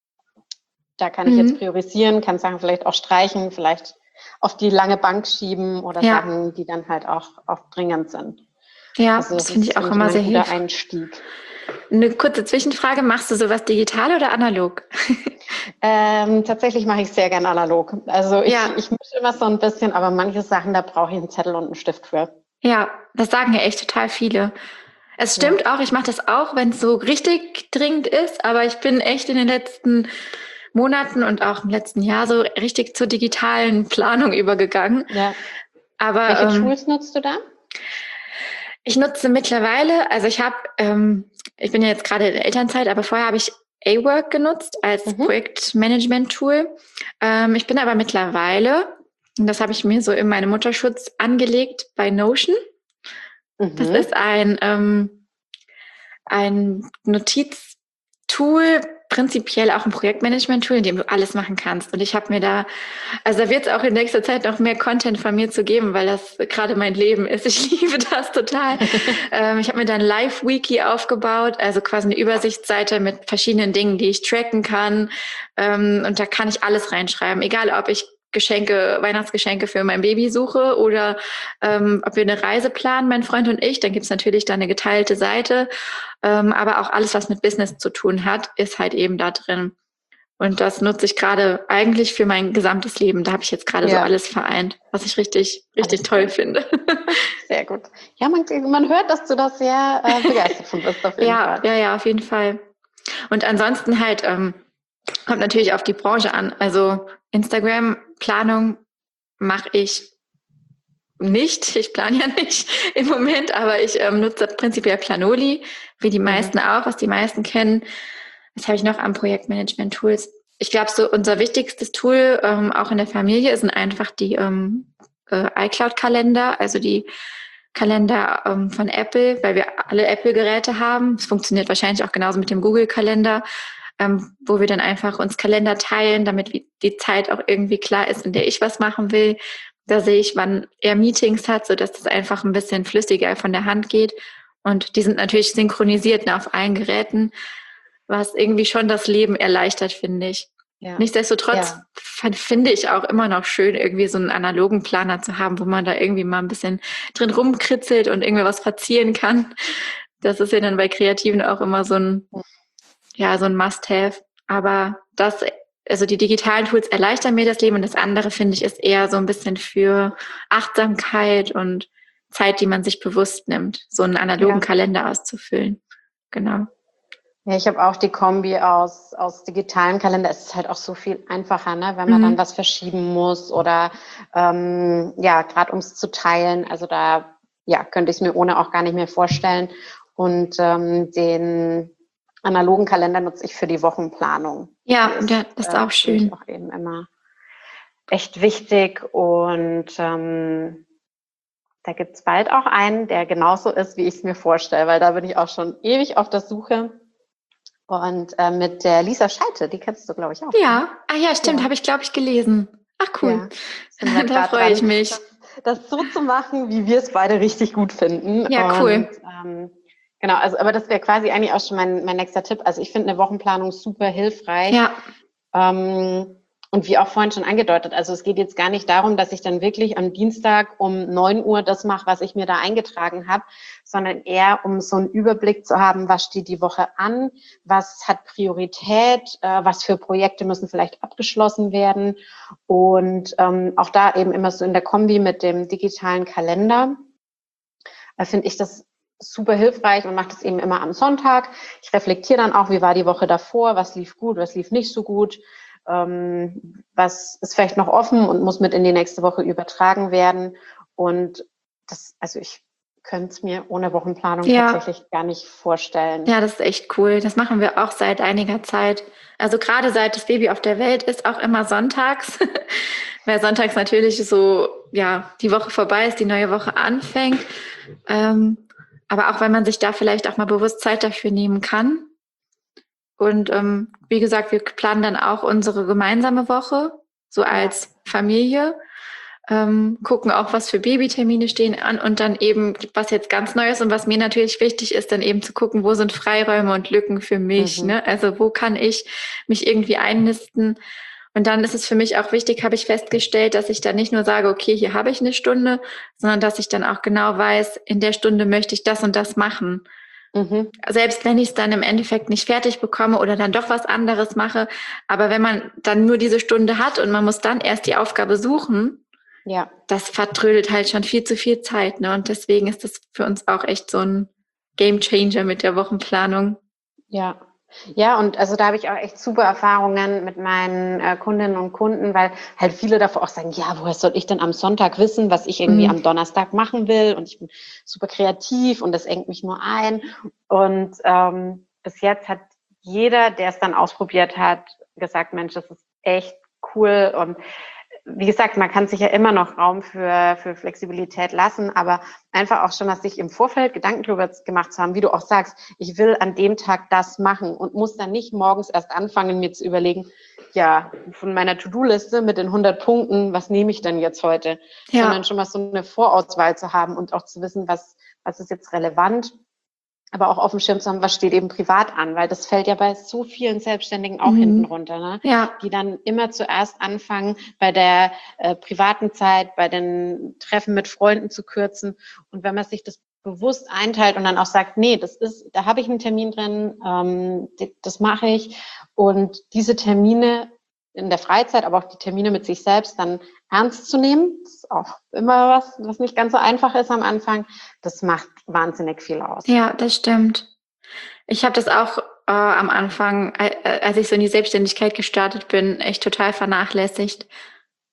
da kann ich jetzt priorisieren, kann Sachen vielleicht auch streichen, vielleicht auf die lange Bank schieben oder Ja. Sachen, die dann halt auch dringend sind. Ja, Also das das finde ist, ich auch finde ich, immer immer ein sehr guter hilfreich. Einstieg. Eine kurze Zwischenfrage, machst du sowas digital oder analog? Tatsächlich mache ich sehr gern analog. Also ich Ja, mische immer so ein bisschen, aber manche Sachen, da brauche ich einen Zettel und einen Stift für. ja, das sagen ja echt total viele. Es Ja. stimmt auch, ich mache das auch, wenn es so richtig dringend ist, aber ich bin echt in den letzten Monaten und auch im letzten Jahr so richtig zur digitalen Planung übergegangen. Ja. Aber Welche Tools nutzt du da? ich nutze mittlerweile, also ich bin ja jetzt gerade in der Elternzeit, aber vorher habe ich A-Work genutzt als Projektmanagement-Tool. Ich bin aber mittlerweile, und das habe ich mir so in meinem Mutterschutz angelegt, bei Notion. Das ist ein Notiztool, prinzipiell auch ein Projektmanagement-Tool, in dem du alles machen kannst. Und ich habe mir also da wird es auch in nächster Zeit noch mehr Content von mir zu geben, weil das gerade mein Leben ist. Ich liebe das total. Ich habe mir dann Live-Wiki aufgebaut, also quasi eine Übersichtsseite mit verschiedenen Dingen, die ich tracken kann. Und da kann ich alles reinschreiben, egal ob ich Weihnachtsgeschenke für mein Baby suche oder ob wir eine Reise planen, mein Freund und ich. Dann gibt's natürlich da eine geteilte Seite. Aber auch alles, was mit Business zu tun hat, ist halt eben da drin. Und das nutze ich gerade eigentlich für mein gesamtes Leben. Da habe ich jetzt gerade so alles vereint, was ich richtig toll finde. Sehr gut. Ja, man hört, dass du da sehr begeistert von bist, auf jeden Fall. Ja, auf jeden Fall. Und ansonsten halt kommt natürlich auf die Branche an. Also Instagram-Planung mache ich nicht. Ich plane ja nicht im Moment, aber ich nutze prinzipiell Planoly, wie die meisten auch, was die meisten kennen. Was habe ich noch an Projektmanagement-Tools? Ich glaube, so unser wichtigstes Tool auch in der Familie sind einfach die iCloud-Kalender, also die Kalender von Apple, weil wir alle Apple-Geräte haben. Es funktioniert wahrscheinlich auch genauso mit dem Google-Kalender, wo wir dann einfach uns Kalender teilen, damit die Zeit auch irgendwie klar ist, in der ich was machen will. Da sehe ich, wann er Meetings hat, sodass das einfach ein bisschen flüssiger von der Hand geht. Und die sind natürlich synchronisiert auf allen Geräten, was irgendwie schon das Leben erleichtert, finde ich. Ja. Nichtsdestotrotz finde ich auch immer noch schön, irgendwie so einen analogen Planer zu haben, wo man da irgendwie mal ein bisschen drin rumkritzelt und irgendwie was verzieren kann. Das ist ja dann bei Kreativen auch immer so ein Must-have. Aber also die digitalen Tools erleichtern mir das Leben und das andere, finde ich, ist eher so ein bisschen für Achtsamkeit und Zeit, die man sich bewusst nimmt, so einen analogen Kalender auszufüllen. Genau. Ja, ich habe auch die Kombi aus digitalen Kalender. Es ist halt auch so viel einfacher, ne, wenn man dann was verschieben muss oder gerade um es zu teilen. Also da könnte ich es mir ohne auch gar nicht mehr vorstellen. Und den analogen Kalender nutze ich für die Wochenplanung. Ja, das ist auch schön. Auch eben immer echt wichtig. Und da gibt es bald auch einen, der genauso ist, wie ich es mir vorstelle, weil da bin ich auch schon ewig auf der Suche. Und mit der Lisa Scheite, die kennst du, glaube ich, auch. Ja, stimmt, habe ich, glaube ich, gelesen. Ach, cool. Ja, da freue ich mich. Das so zu machen, wie wir es beide richtig gut finden. Ja, cool. Und, genau, also aber das wäre quasi eigentlich auch schon mein nächster Tipp. Also ich finde eine Wochenplanung super hilfreich. Ja. Und wie auch vorhin schon angedeutet, also es geht jetzt gar nicht darum, dass ich dann wirklich am Dienstag um 9 Uhr das mache, was ich mir da eingetragen habe, sondern eher um so einen Überblick zu haben, was steht die Woche an, was hat Priorität, was für Projekte müssen vielleicht abgeschlossen werden und auch da eben immer so in der Kombi mit dem digitalen Kalender finde ich das super hilfreich und mache das eben immer am Sonntag. Ich reflektiere dann auch, wie war die Woche davor, was lief gut, was lief nicht so gut. Was ist vielleicht noch offen und muss mit in die nächste Woche übertragen werden. Und ich könnte es mir ohne Wochenplanung tatsächlich gar nicht vorstellen. Ja, das ist echt cool. Das machen wir auch seit einiger Zeit. Also gerade seit das Baby auf der Welt ist, auch immer sonntags. Weil sonntags natürlich so, die Woche vorbei ist, die neue Woche anfängt. Aber auch, weil man sich da vielleicht auch mal bewusst Zeit dafür nehmen kann. Und wie gesagt, wir planen dann auch unsere gemeinsame Woche, so als Familie, gucken auch, was für Babytermine stehen an und dann eben, was jetzt ganz neu ist und was mir natürlich wichtig ist, dann eben zu gucken, wo sind Freiräume und Lücken für mich, ne? Also wo kann ich mich irgendwie einnisten? Und dann ist es für mich auch wichtig, habe ich festgestellt, dass ich dann nicht nur sage, okay, hier habe ich eine Stunde, sondern dass ich dann auch genau weiß, in der Stunde möchte ich das und das machen. Selbst wenn ich es dann im Endeffekt nicht fertig bekomme oder dann doch was anderes mache. Aber wenn man dann nur diese Stunde hat und man muss dann erst die Aufgabe suchen, das vertrödelt halt schon viel zu viel Zeit. Ne? Und deswegen ist das für uns auch echt so ein Game Changer mit der Wochenplanung. Ja, und also da habe ich auch echt super Erfahrungen mit meinen Kundinnen und Kunden, weil halt viele davor auch sagen, ja, woher soll ich denn am Sonntag wissen, was ich irgendwie am Donnerstag machen will? Und ich bin super kreativ und das engt mich nur ein. Und bis jetzt hat jeder, der es dann ausprobiert hat, gesagt, Mensch, das ist echt cool. Und wie gesagt, man kann sich ja immer noch Raum für Flexibilität lassen, aber einfach auch schon, dass sich im Vorfeld Gedanken darüber gemacht zu haben, wie du auch sagst, ich will an dem Tag das machen und muss dann nicht morgens erst anfangen, mir zu überlegen, von meiner To-Do-Liste mit den 100 Punkten, was nehme ich denn jetzt heute? Sondern schon mal so eine Vorauswahl zu haben und auch zu wissen, was ist jetzt relevant, aber auch auf dem Schirm zu haben, was steht eben privat an, weil das fällt ja bei so vielen Selbstständigen auch hinten runter, ne? Die dann immer zuerst anfangen, bei der privaten Zeit, bei den Treffen mit Freunden zu kürzen. Und wenn man sich das bewusst einteilt und dann auch sagt, nee, da habe ich einen Termin drin, das mache ich. Und diese Termine in der Freizeit, aber auch die Termine mit sich selbst dann ernst zu nehmen, das ist auch immer was nicht ganz so einfach ist am Anfang, das macht wahnsinnig viel aus. Ja, das stimmt. Ich habe das auch am Anfang, als ich so in die Selbstständigkeit gestartet bin, echt total vernachlässigt.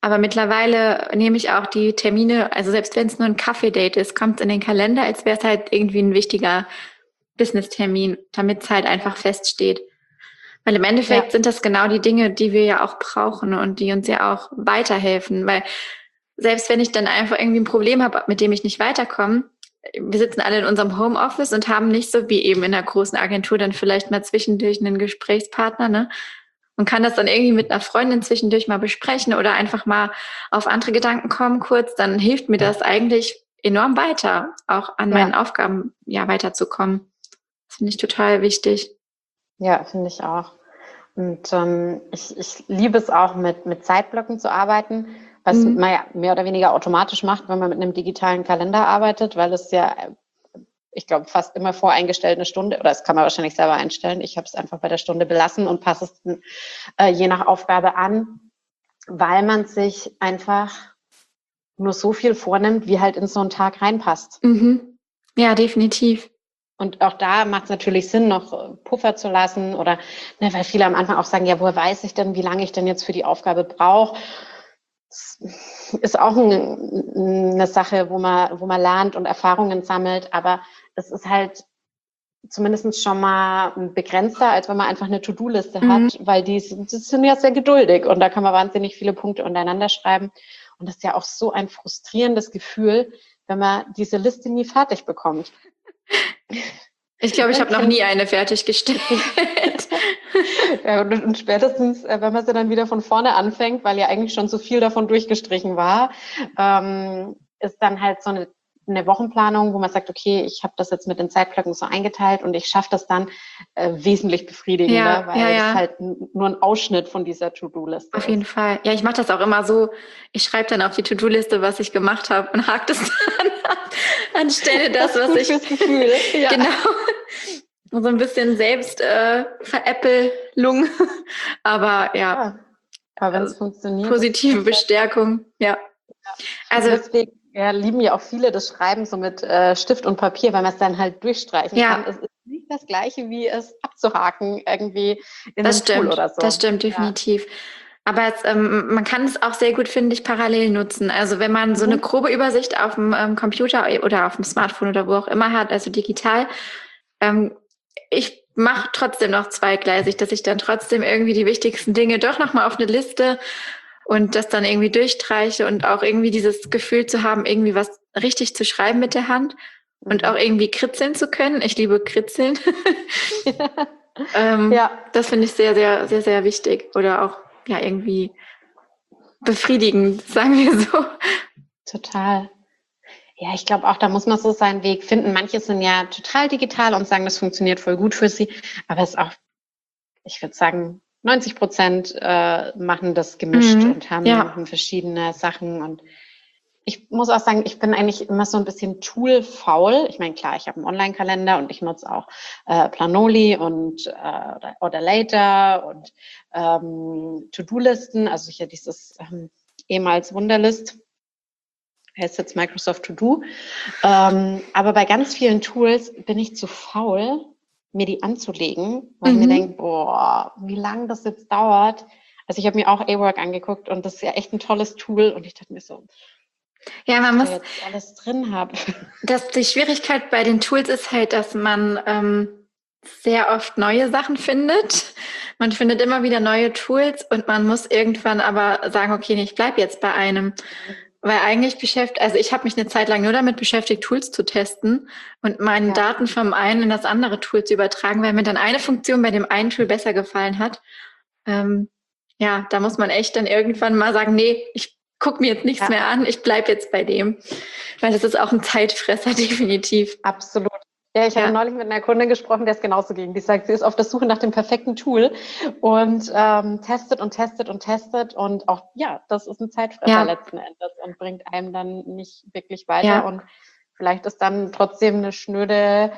Aber mittlerweile nehme ich auch die Termine, also selbst wenn es nur ein Kaffee-Date ist, kommt es in den Kalender, als wäre es halt irgendwie ein wichtiger Business-Termin, damit es halt einfach Ja, feststeht. Weil im Endeffekt ja, sind das genau die Dinge, die wir ja auch brauchen und die uns ja auch weiterhelfen. Weil selbst wenn ich dann einfach irgendwie ein Problem habe, mit dem ich nicht weiterkomme, wir sitzen alle in unserem Homeoffice und haben nicht so wie eben in einer großen Agentur dann vielleicht mal zwischendurch einen Gesprächspartner, ne? Und kann das dann irgendwie mit einer Freundin zwischendurch mal besprechen oder einfach mal auf andere Gedanken kommen kurz, dann hilft mir das eigentlich enorm weiter, auch an meinen ja, Aufgaben ja weiterzukommen. Das finde ich total wichtig. ja, finde ich auch. Und ich liebe es auch, mit Zeitblöcken zu arbeiten, was Mhm. man ja mehr oder weniger automatisch macht, wenn man mit einem digitalen Kalender arbeitet, weil es ja, ich glaube, fast immer voreingestellt eine Stunde, oder das kann man wahrscheinlich selber einstellen. Ich habe es einfach bei der Stunde belassen und passe es je nach Aufgabe an, weil man sich einfach nur so viel vornimmt, wie halt in so einen Tag reinpasst. Mhm. Ja, definitiv. Und auch da macht es natürlich Sinn, noch Puffer zu lassen oder, ne, weil viele am Anfang auch sagen, ja, woher weiß ich denn, wie lange ich denn jetzt für die Aufgabe brauche? Das ist auch eine Sache, wo man lernt und Erfahrungen sammelt, aber es ist halt zumindest schon mal begrenzter, als wenn man einfach eine To-Do-Liste Mhm. hat, weil die sind ja sehr geduldig und da kann man wahnsinnig viele Punkte untereinander schreiben. Und das ist ja auch so ein frustrierendes Gefühl, wenn man diese Liste nie fertig bekommt. Ich glaube, ich Ne, habe noch nie eine fertiggestellt. Ja, und spätestens, wenn man sie dann wieder von vorne anfängt, weil ja eigentlich schon so viel davon durchgestrichen war, ist dann halt so eine Wochenplanung, wo man sagt, okay, ich habe das jetzt mit den Zeitblöcken so eingeteilt und ich schaffe das dann wesentlich befriedigender, Ja, ja, weil es ja, halt nur ein Ausschnitt von dieser To-Do-Liste auf jeden ist. Fall. Ja, ich mache das auch immer so. Ich schreibe dann auf die To-Do-Liste, was ich gemacht habe und hake das dann ab, anstelle Das das, ist was gut ich fürs Gefühl. Ja, genau so ein bisschen selbst Veräppelung. Aber ja, ja. Aber wenn es funktioniert, ist es positive perfekt. Bestärkung. Ja. Und Also deswegen lieben ja auch viele das Schreiben so mit Stift und Papier, weil man es dann halt durchstreichen kann. ja, Es ist nicht das Gleiche, wie es abzuhaken irgendwie in einem Tool oder das so. stimmt Ja. definitiv. Aber man kann es auch sehr gut, finde ich, parallel nutzen. Also wenn man so eine Mhm. grobe Übersicht auf dem Computer oder auf dem Smartphone oder wo auch immer hat, also digital, ähm, ich mache trotzdem noch zweigleisig, dass ich dann trotzdem irgendwie die wichtigsten Dinge doch nochmal auf eine Liste und das dann irgendwie durchstreiche und auch irgendwie dieses Gefühl zu haben, irgendwie was richtig zu schreiben mit der Hand und auch Mhm. irgendwie kritzeln zu können. Ich liebe Kritzeln. Ja, Das finde ich sehr, sehr, sehr, sehr wichtig oder auch ja irgendwie befriedigend, sagen wir so. total. Ja, ich glaube auch, da muss man so seinen Weg finden. Manche sind ja total digital und sagen, das funktioniert voll gut für sie. Aber es ist auch, ich würde sagen, 90% machen das gemischt Mhm. und haben Ja. verschiedene Sachen. Und ich muss auch sagen, ich bin eigentlich immer so ein bisschen toolfaul. Ich meine, klar, ich habe einen Online-Kalender und ich nutze auch Planoli und oder Later und To-Do-Listen, also hier dieses ehemals Wunderlist, heißt jetzt Microsoft To Do. Aber bei ganz vielen Tools bin ich zu faul, mir die anzulegen, weil ich mir Mhm. denke, boah, wie lange das jetzt dauert. Also ich habe mir auch A-Work angeguckt und das ist ja echt ein tolles Tool und ich dachte mir so, Ja, was man ich da muss, jetzt alles drin habe. die Schwierigkeit bei den Tools ist halt, dass man sehr oft neue Sachen findet. Man findet immer wieder neue Tools und man muss irgendwann aber sagen, okay, nee, ich bleib jetzt bei einem. Weil eigentlich also ich habe mich eine Zeit lang nur damit beschäftigt, Tools zu testen und meine Ja, Daten vom einen in das andere Tool zu übertragen, weil mir dann eine Funktion bei dem einen Tool besser gefallen hat. Ähm, ja, da muss man echt dann irgendwann mal sagen, nee, ich gucke mir jetzt nichts ja, mehr an, ich bleib jetzt bei dem. Weil das ist auch ein Zeitfresser, definitiv. absolut. Ja, ich hatte Ja, neulich mit einer Kundin gesprochen, der es genauso ging. Die sagt, sie ist auf der Suche nach dem perfekten Tool und testet und testet und testet. Und auch, ja, das ist ein Zeitfresser ja, letzten Endes und bringt einem dann nicht wirklich weiter. ja, Und vielleicht ist dann trotzdem eine schnöde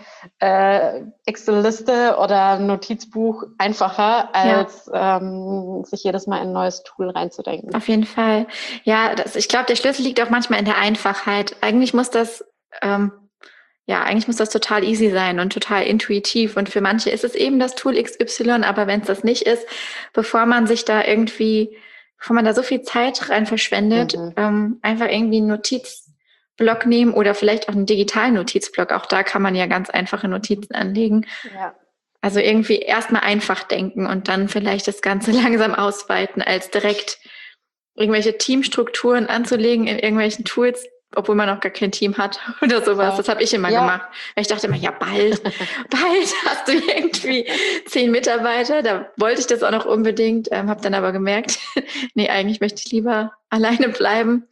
Excel-Liste oder Notizbuch einfacher, ja, als sich jedes Mal in ein neues Tool reinzudenken. auf jeden Fall. Ja, ich glaube, der Schlüssel liegt auch manchmal in der Einfachheit. Ähm, eigentlich muss das total easy sein und total intuitiv. Und für manche ist es eben das Tool XY, aber wenn es das nicht ist, bevor man sich da irgendwie bevor man da so viel Zeit rein verschwendet, Mhm. einfach irgendwie einen Notizblock nehmen oder vielleicht auch einen digitalen Notizblock. Auch da kann man ja ganz einfache Notizen anlegen. Ja. Also irgendwie erstmal einfach denken und dann vielleicht das Ganze langsam ausweiten, als direkt irgendwelche Teamstrukturen anzulegen in irgendwelchen Tools, obwohl man noch gar kein Team hat oder sowas. Das habe ich immer Ja. gemacht. Weil ich dachte immer, ja, bald hast du irgendwie 10 Mitarbeiter. Da wollte ich das auch noch unbedingt, habe dann aber gemerkt, nee, eigentlich möchte ich lieber alleine bleiben.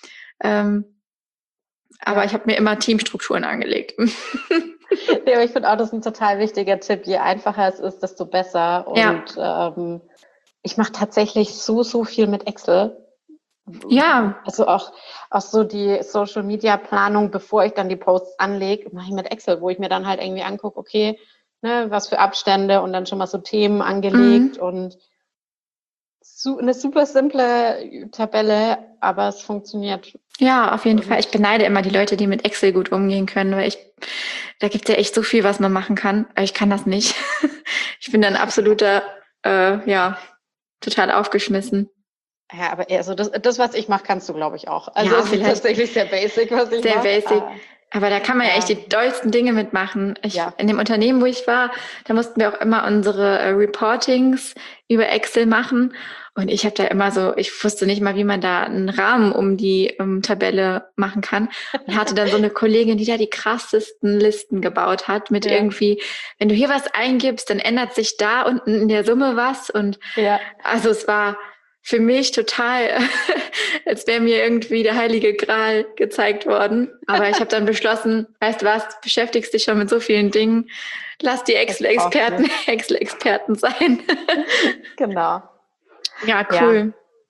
Aber Ja. ich habe mir immer Teamstrukturen angelegt. Ja, aber ich finde auch, das ist ein total wichtiger Tipp. Je einfacher es ist, desto besser. Und ich mache tatsächlich so viel mit Excel. Ja, Also auch so die Social-Media-Planung, bevor ich dann die Posts anlege, mache ich mit Excel, wo ich mir dann halt irgendwie angucke, okay, ne, was für Abstände und dann schon mal so Themen angelegt und eine super simple Tabelle, aber es funktioniert. ja, auf jeden Fall. Ich Und beneide immer die Leute, die mit Excel gut umgehen können, weil da gibt es ja echt so viel, was man machen kann. Aber ich kann das nicht. Ich bin dann absoluter, total aufgeschmissen. ja, aber also das, was ich mache, kannst du, glaube ich, auch. Also Ja, es ist vielleicht tatsächlich sehr basic, was ich sehr mache. basic. Aber da kann man ja echt die dollsten Dinge mitmachen. Ja. In dem Unternehmen, wo ich war, da mussten wir auch immer unsere Reportings über Excel machen. Und ich habe da immer so, ich wusste nicht mal, wie man da einen Rahmen um die Tabelle machen kann. Und hatte dann so eine Kollegin, die da die krassesten Listen gebaut hat mit irgendwie, wenn du hier was eingibst, dann ändert sich da unten in der Summe was. Und also es war für mich total, als wäre mir irgendwie der Heilige Gral gezeigt worden. Aber ich habe dann beschlossen, weißt du was, beschäftigst dich schon mit so vielen Dingen, lass die Excel-Experten sein. Genau. Ja, cool.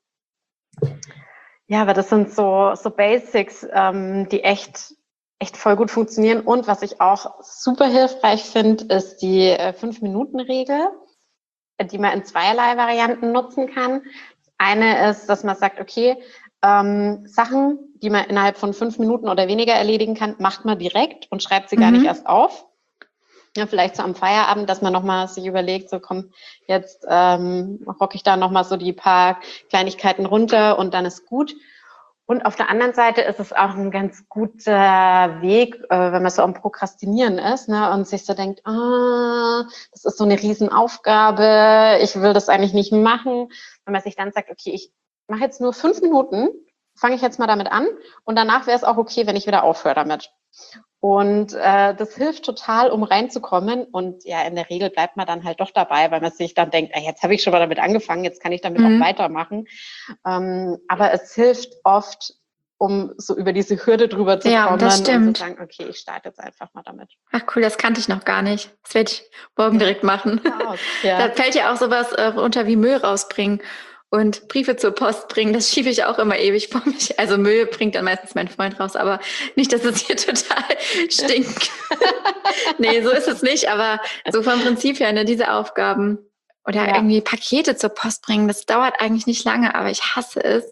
Ja, aber das sind so Basics, die echt voll gut funktionieren. Und was ich auch super hilfreich finde, ist die 5-Minuten-Regel, die man in zweierlei Varianten nutzen kann. Eine ist, dass man sagt, okay, Sachen, die man innerhalb von 5 Minuten oder weniger erledigen kann, macht man direkt und schreibt sie gar nicht erst auf. Ja, vielleicht so am Feierabend, dass man nochmal sich überlegt, so komm, jetzt rocke ich da nochmal so die paar Kleinigkeiten runter und dann ist gut. Und auf der anderen Seite ist es auch ein ganz guter Weg, wenn man so am Prokrastinieren ist, ne, und sich so denkt, das ist so eine Riesenaufgabe, ich will das eigentlich nicht machen. Wenn man sich dann sagt, okay, ich mache jetzt nur 5 Minuten, fange ich jetzt mal damit an und danach wäre es auch okay, wenn ich wieder aufhöre damit. Und das hilft total, um reinzukommen. Und ja, in der Regel bleibt man dann halt doch dabei, weil man sich dann denkt, jetzt habe ich schon mal damit angefangen, jetzt kann ich damit auch weitermachen. Aber es hilft oft, um so über diese Hürde drüber zu kommen das stimmt. und zu sagen, okay, ich starte jetzt einfach mal damit. Ach cool, das kannte ich noch gar nicht. Das werde ich morgen direkt machen. Da fällt ja auch sowas runter wie Müll rausbringen. Und Briefe zur Post bringen, das schiebe ich auch immer ewig vor mich. Also Müll bringt dann meistens mein Freund raus, aber nicht, dass es hier total stinkt. Nee, so ist es nicht, aber so vom Prinzip her, ne, diese Aufgaben oder irgendwie Pakete zur Post bringen, das dauert eigentlich nicht lange, aber ich hasse es.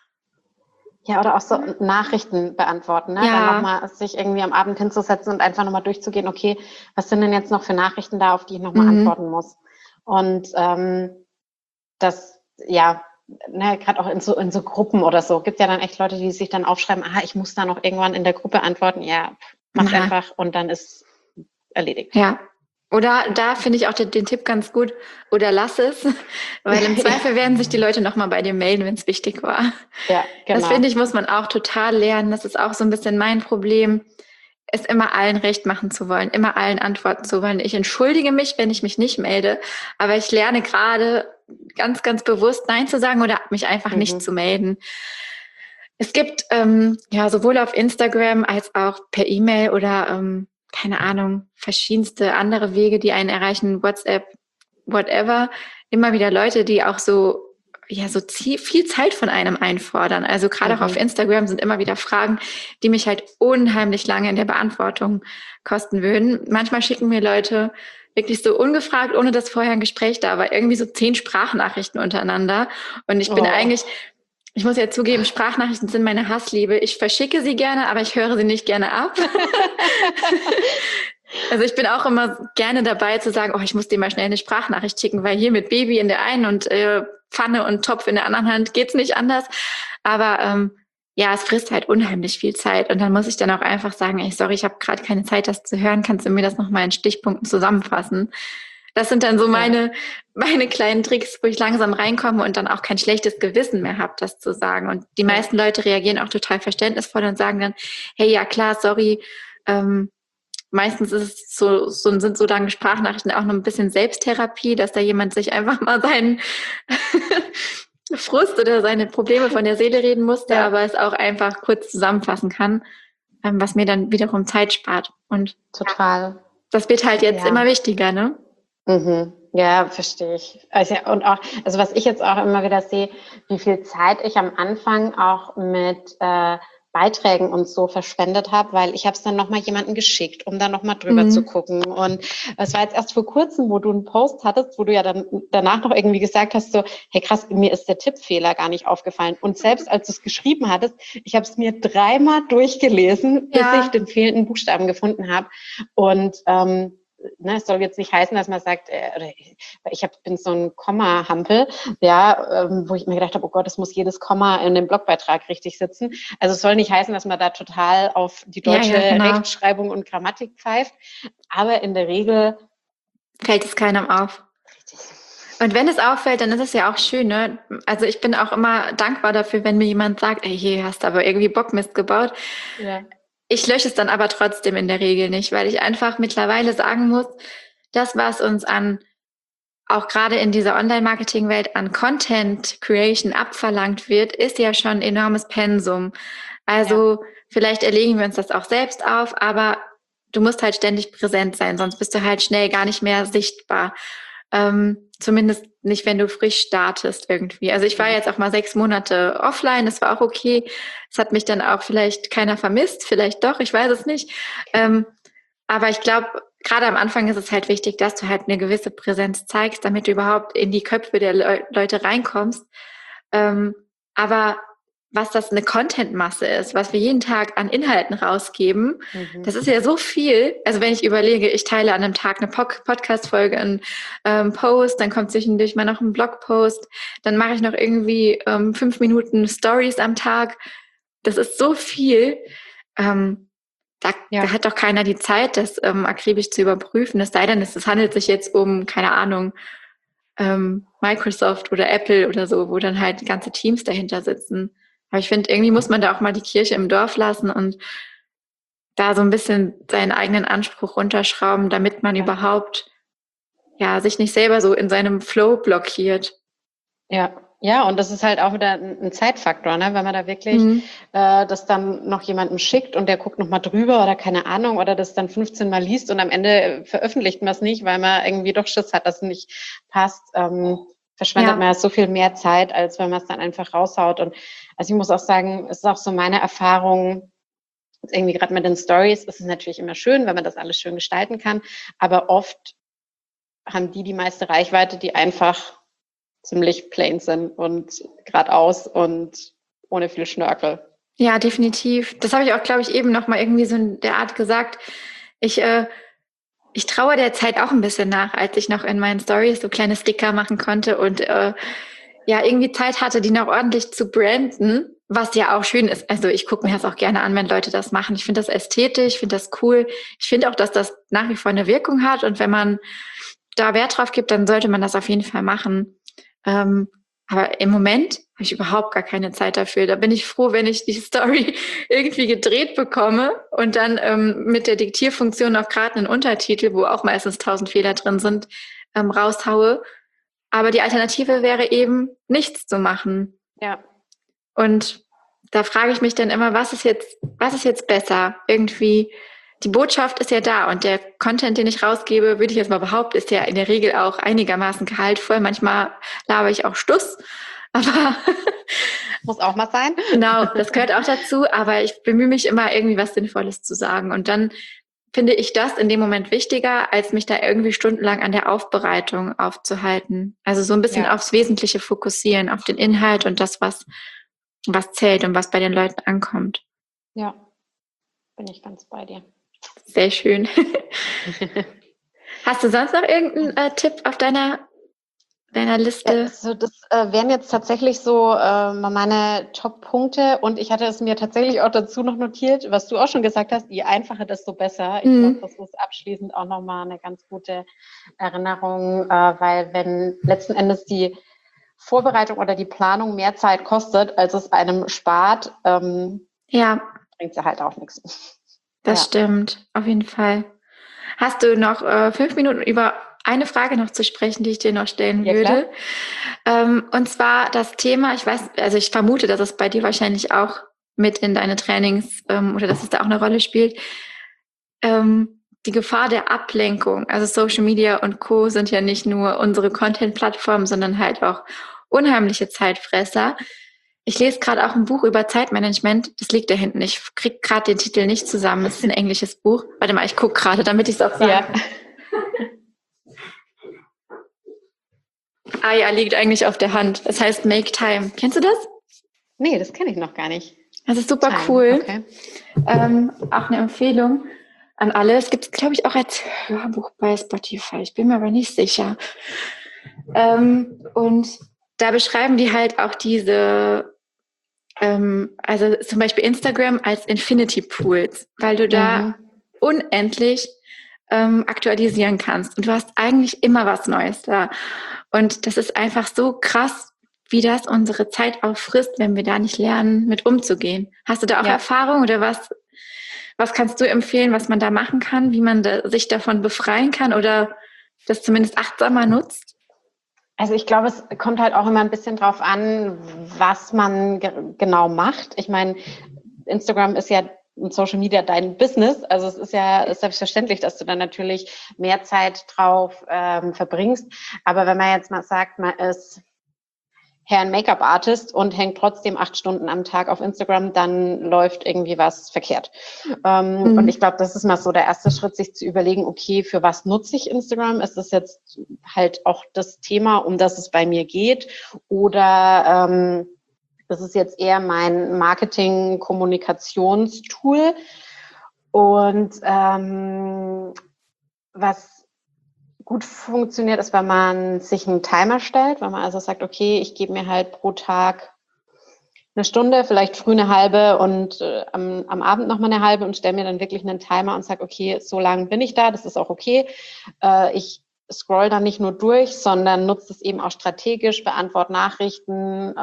Ja, oder auch so Nachrichten beantworten, ne? Dann nochmal sich irgendwie am Abend hinzusetzen und einfach nochmal durchzugehen, okay, was sind denn jetzt noch für Nachrichten da, auf die ich nochmal antworten muss? Und das, ja, ne, gerade auch in so Gruppen oder so, gibt ja dann echt Leute, die sich dann aufschreiben, ich muss da noch irgendwann in der Gruppe antworten. Ja, mach einfach und dann ist erledigt. Ja. Oder da finde ich auch den Tipp ganz gut, oder lass es, weil im Zweifel werden sich die Leute nochmal bei dir melden, wenn es wichtig war. Ja, genau. Das finde ich, muss man auch total lernen. Das ist auch so ein bisschen mein Problem, es immer allen recht machen zu wollen, immer allen antworten zu wollen. Ich entschuldige mich, wenn ich mich nicht melde, aber ich lerne gerade ganz, ganz bewusst Nein zu sagen oder mich einfach nicht zu melden. Es gibt sowohl auf Instagram als auch per E-Mail oder keine Ahnung, verschiedenste andere Wege, die einen erreichen, WhatsApp, whatever, immer wieder Leute, die auch so viel Zeit von einem einfordern. Also gerade auch auf Instagram sind immer wieder Fragen, die mich halt unheimlich lange in der Beantwortung kosten würden. Manchmal schicken mir Leute wirklich so ungefragt, ohne dass vorher ein Gespräch da war, irgendwie so 10 Sprachnachrichten untereinander. Und ich bin ich muss ja zugeben, Sprachnachrichten sind meine Hassliebe. Ich verschicke sie gerne, aber ich höre sie nicht gerne ab. Also ich bin auch immer gerne dabei zu sagen, oh, ich muss dir mal schnell eine Sprachnachricht schicken, weil hier mit Baby in der einen und Pfanne und Topf in der anderen Hand geht's nicht anders. Aber ja, es frisst halt unheimlich viel Zeit. Und dann muss ich dann auch einfach sagen, ey, sorry, ich habe gerade keine Zeit, das zu hören. Kannst du mir das nochmal in Stichpunkten zusammenfassen? Das sind dann so Ja, meine kleinen Tricks, wo ich langsam reinkomme und dann auch kein schlechtes Gewissen mehr habe, das zu sagen. Und die ja, meisten Leute reagieren auch total verständnisvoll und sagen dann, hey, ja klar, sorry, meistens ist es sind so lange Sprachnachrichten auch noch ein bisschen Selbsttherapie, dass da jemand sich einfach mal seinen Frust oder seine Probleme von der Seele reden musste, ja, aber es auch einfach kurz zusammenfassen kann, was mir dann wiederum Zeit spart. Und total. das wird halt jetzt Ja. immer wichtiger, ne? Mhm. Ja, verstehe ich. Also, ja, und auch, also was ich jetzt auch immer wieder sehe, wie viel Zeit ich am Anfang auch mit Beiträgen und so verschwendet habe, weil ich habe es dann nochmal jemandem geschickt, um dann nochmal drüber zu Mhm. gucken. Und es war jetzt erst vor kurzem, wo du einen Post hattest, wo du ja dann danach noch irgendwie gesagt hast, so, hey krass, mir ist der Tippfehler gar nicht aufgefallen. Und selbst als du es geschrieben hattest, ich habe es mir 3-mal durchgelesen, bis ich Ja, den fehlenden Buchstaben gefunden habe. Und es soll jetzt nicht heißen, dass man sagt, bin so ein Komma-Hampel, ja, wo ich mir gedacht habe, oh Gott, es muss jedes Komma in dem Blogbeitrag richtig sitzen. Also es soll nicht heißen, dass man da total auf die ja, deutsche ja, genau. Rechtschreibung und Grammatik pfeift, aber in der Regel Fällt es keinem auf. richtig. Und wenn es auffällt, dann ist es ja auch schön, ne? Also ich bin auch immer dankbar dafür, wenn mir jemand sagt, ey, hier hast du aber irgendwie Bockmist gebaut. Ja. Ich lösche es dann aber trotzdem in der Regel nicht, weil ich einfach mittlerweile sagen muss, das, was uns auch gerade in dieser Online-Marketing-Welt an Content Creation abverlangt wird, ist ja schon ein enormes Pensum. Ja. Also vielleicht erlegen wir uns das auch selbst auf, aber du musst halt ständig präsent sein, sonst bist du halt schnell gar nicht mehr sichtbar. Zumindest nicht, wenn du frisch startest irgendwie. Also ich war jetzt auch mal 6 Monate offline, das war auch okay. Es hat mich dann auch vielleicht keiner vermisst, vielleicht doch, ich weiß es nicht. Aber ich glaube, gerade am Anfang ist es halt wichtig, dass du halt eine gewisse Präsenz zeigst, damit du überhaupt in die Köpfe der Leute reinkommst. Aber was das eine Content-Masse ist, was wir jeden Tag an Inhalten rausgeben, das ist Mhm. ja so viel. Also wenn ich überlege, ich teile an einem Tag eine Podcast-Folge, einen Post, dann kommt zwischendurch mal noch ein Blogpost, dann mache ich noch irgendwie 5 Minuten Stories am Tag. Das ist so viel. Ähm, da Ja. hat doch keiner die Zeit, das akribisch zu überprüfen. Es sei denn, es handelt sich jetzt um, keine Ahnung, Microsoft oder Apple oder so, wo dann halt ganze Teams dahinter sitzen. Aber ich finde, irgendwie muss man da auch mal die Kirche im Dorf lassen und da so ein bisschen seinen eigenen Anspruch runterschrauben, damit man Ja. überhaupt ja sich nicht selber so in seinem Flow blockiert. Ja, ja, und das ist halt auch wieder ein Zeitfaktor, ne? Wenn man da wirklich Mhm. das dann noch jemandem schickt und der guckt noch mal drüber oder keine Ahnung oder das dann 15 Mal liest und am Ende veröffentlicht man es nicht, weil man irgendwie doch Schiss hat, dass es nicht passt, verschwendet man Ja, ja so viel mehr Zeit, als wenn man es dann einfach raushaut. Und also ich muss auch sagen, es ist auch so meine Erfahrung, jetzt irgendwie gerade mit den Stories, ist es natürlich immer schön, wenn man das alles schön gestalten kann, aber oft haben die meiste Reichweite, die einfach ziemlich plain sind und geradeaus und ohne viel Schnörkel. ja, definitiv. Das habe ich auch, glaube ich, eben noch mal irgendwie so in der Art gesagt. Ich Ich traue der Zeit auch ein bisschen nach, als ich noch in meinen Stories so kleine Sticker machen konnte und ja, irgendwie Zeit hatte, die noch ordentlich zu branden, was ja auch schön ist. Also ich gucke mir das auch gerne an, wenn Leute das machen. Ich finde das ästhetisch, ich finde das cool. Ich finde auch, dass das nach wie vor eine Wirkung hat und wenn man da Wert drauf gibt, dann sollte man das auf jeden Fall machen. Ähm, aber im Moment habe ich überhaupt gar keine Zeit dafür. Da bin ich froh, wenn ich die Story irgendwie gedreht bekomme und dann mit der Diktierfunktion auch gerade einen Untertitel, wo auch meistens 1000 Fehler drin sind, raushaue. Aber die Alternative wäre eben, nichts zu machen. Ja, Und da frage ich mich dann immer, was ist jetzt besser? Irgendwie, die Botschaft ist ja da und der Content, den ich rausgebe, würde ich jetzt mal behaupten, ist ja in der Regel auch einigermaßen gehaltvoll. Manchmal laber ich auch Stuss, aber muss auch mal sein. genau, das gehört auch dazu. Aber ich bemühe mich immer, irgendwie was Sinnvolles zu sagen. Und dann finde ich das in dem Moment wichtiger, als mich da irgendwie stundenlang an der Aufbereitung aufzuhalten. Also so ein bisschen Ja, aufs Wesentliche fokussieren, auf den Inhalt und das, was zählt und was bei den Leuten ankommt. ja, bin ich ganz bei dir. Sehr schön. Hast du sonst noch irgendeinen Tipp auf deiner Liste? Also das wären jetzt tatsächlich so meine Top-Punkte und ich hatte es mir tatsächlich auch dazu noch notiert, was du auch schon gesagt hast, je einfacher, desto besser. Ich glaube, das ist abschließend auch nochmal eine ganz gute Erinnerung, weil wenn letzten Endes die Vorbereitung oder die Planung mehr Zeit kostet, als es einem spart, Ja, bringt sie halt auch nichts. das stimmt, auf jeden Fall. Hast du noch 5 Minuten über eine Frage noch zu sprechen, die ich dir noch stellen Ja, klar. würde? Und zwar das Thema, ich vermute, dass es bei dir wahrscheinlich auch mit in deine Trainings oder dass es da auch eine Rolle spielt. Die Gefahr der Ablenkung. Also Social Media und Co. sind ja nicht nur unsere Content-Plattformen, sondern halt auch unheimliche Zeitfresser. Ich lese gerade auch ein Buch über Zeitmanagement. Das liegt da hinten. Ich kriege gerade den Titel nicht zusammen. Es ist ein englisches Buch. Warte mal, ich gucke gerade, damit ich es auch sage. Ja, liegt eigentlich auf der Hand. Es heißt Make Time. Kennst du das? Nee, das kenne ich noch gar nicht. Das ist super Time, cool. okay. Auch eine Empfehlung an alle. Es gibt es, glaube ich, auch als Hörbuch bei Spotify. Ich bin mir aber nicht sicher. Und da beschreiben die halt auch diese, also zum Beispiel Instagram als Infinity Pools, weil du da unendlich aktualisieren kannst. Und du hast eigentlich immer was Neues da. Und das ist einfach so krass, wie das unsere Zeit auffrisst, wenn wir da nicht lernen, mit umzugehen. Hast du da auch Erfahrung oder was kannst du empfehlen, was man da machen kann, wie man sich davon befreien kann oder das zumindest achtsamer nutzt? Also ich glaube, es kommt halt auch immer ein bisschen drauf an, was man genau macht. Ich meine, Instagram ist ja und Social Media dein Business. Also es ist ja selbstverständlich, dass du dann natürlich mehr Zeit drauf verbringst. Aber wenn man jetzt mal sagt, man ist Herrn Make-up-Artist und hängt trotzdem 8 Stunden am Tag auf Instagram, dann läuft irgendwie was verkehrt. Und ich glaube, das ist mal so der erste Schritt, sich zu überlegen, okay, für was nutze ich Instagram? Ist das jetzt halt auch das Thema, um das es bei mir geht? Oder das ist jetzt eher mein Marketing-Kommunikationstool? Und was gut funktioniert ist, wenn man sich einen Timer stellt, wenn man also sagt, okay, ich gebe mir halt pro Tag eine Stunde, vielleicht früh eine halbe und am Abend nochmal eine halbe und stelle mir dann wirklich einen Timer und sage, okay, so lange bin ich da, das ist auch okay. Ich scroll dann nicht nur durch, sondern nutze es eben auch strategisch, beantworte Nachrichten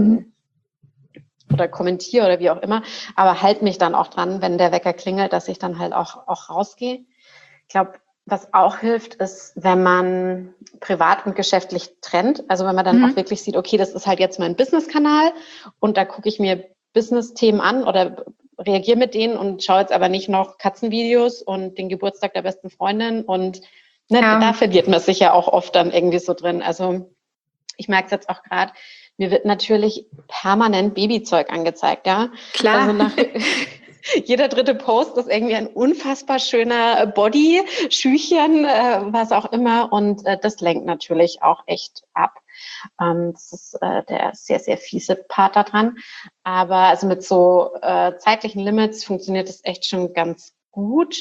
oder kommentiere oder wie auch immer, aber halt mich dann auch dran, wenn der Wecker klingelt, dass ich dann halt auch rausgehe. Ich glaube, was auch hilft, ist, wenn man privat und geschäftlich trennt. Also wenn man dann auch wirklich sieht, okay, das ist halt jetzt mein Business-Kanal und da gucke ich mir Business-Themen an oder reagiere mit denen und schaue jetzt aber nicht noch Katzenvideos und den Geburtstag der besten Freundin und da verliert man sich ja auch oft dann irgendwie so drin. Also ich merke es jetzt auch gerade, mir wird natürlich permanent Babyzeug angezeigt, ja. Klar. Also jeder dritte Post ist irgendwie ein unfassbar schöner Body, Schüchchen, was auch immer. Und das lenkt natürlich auch echt ab. Das ist der sehr, sehr fiese Part daran. Aber also mit so zeitlichen Limits funktioniert das echt schon ganz gut.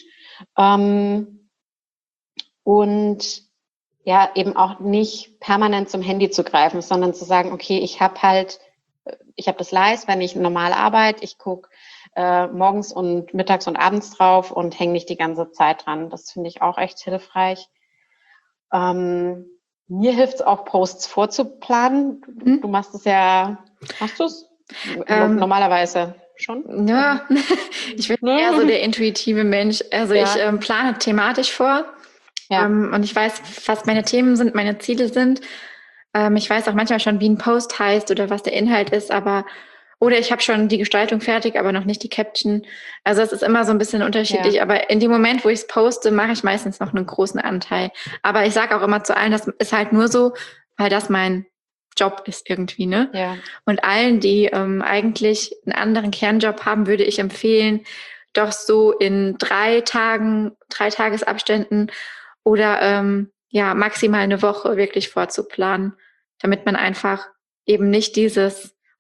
Und ja, eben auch nicht permanent zum Handy zu greifen, sondern zu sagen, okay, ich habe das leise, wenn ich normal arbeite, ich gucke morgens und mittags und abends drauf und hänge nicht die ganze Zeit dran. Das finde ich auch echt hilfreich. Mir hilft es auch, Posts vorzuplanen. Du machst es ja, machst du es? Normalerweise schon? Ja, ich bin eher so der intuitive Mensch. Also ich plane thematisch vor und ich weiß, was meine Themen sind, meine Ziele sind. Ich weiß auch manchmal schon, wie ein Post heißt oder was der Inhalt ist, oder ich habe schon die Gestaltung fertig, aber noch nicht die Caption. Also es ist immer so ein bisschen unterschiedlich. Aber in dem Moment, wo ich es poste, mache ich meistens noch einen großen Anteil. Aber ich sage auch immer zu allen, das ist halt nur so, weil das mein Job ist irgendwie, ne? Ja. Und allen, die eigentlich einen anderen Kernjob haben, würde ich empfehlen, doch so in 3 Tagesabständen oder maximal eine Woche wirklich vorzuplanen, damit man einfach eben nicht dieses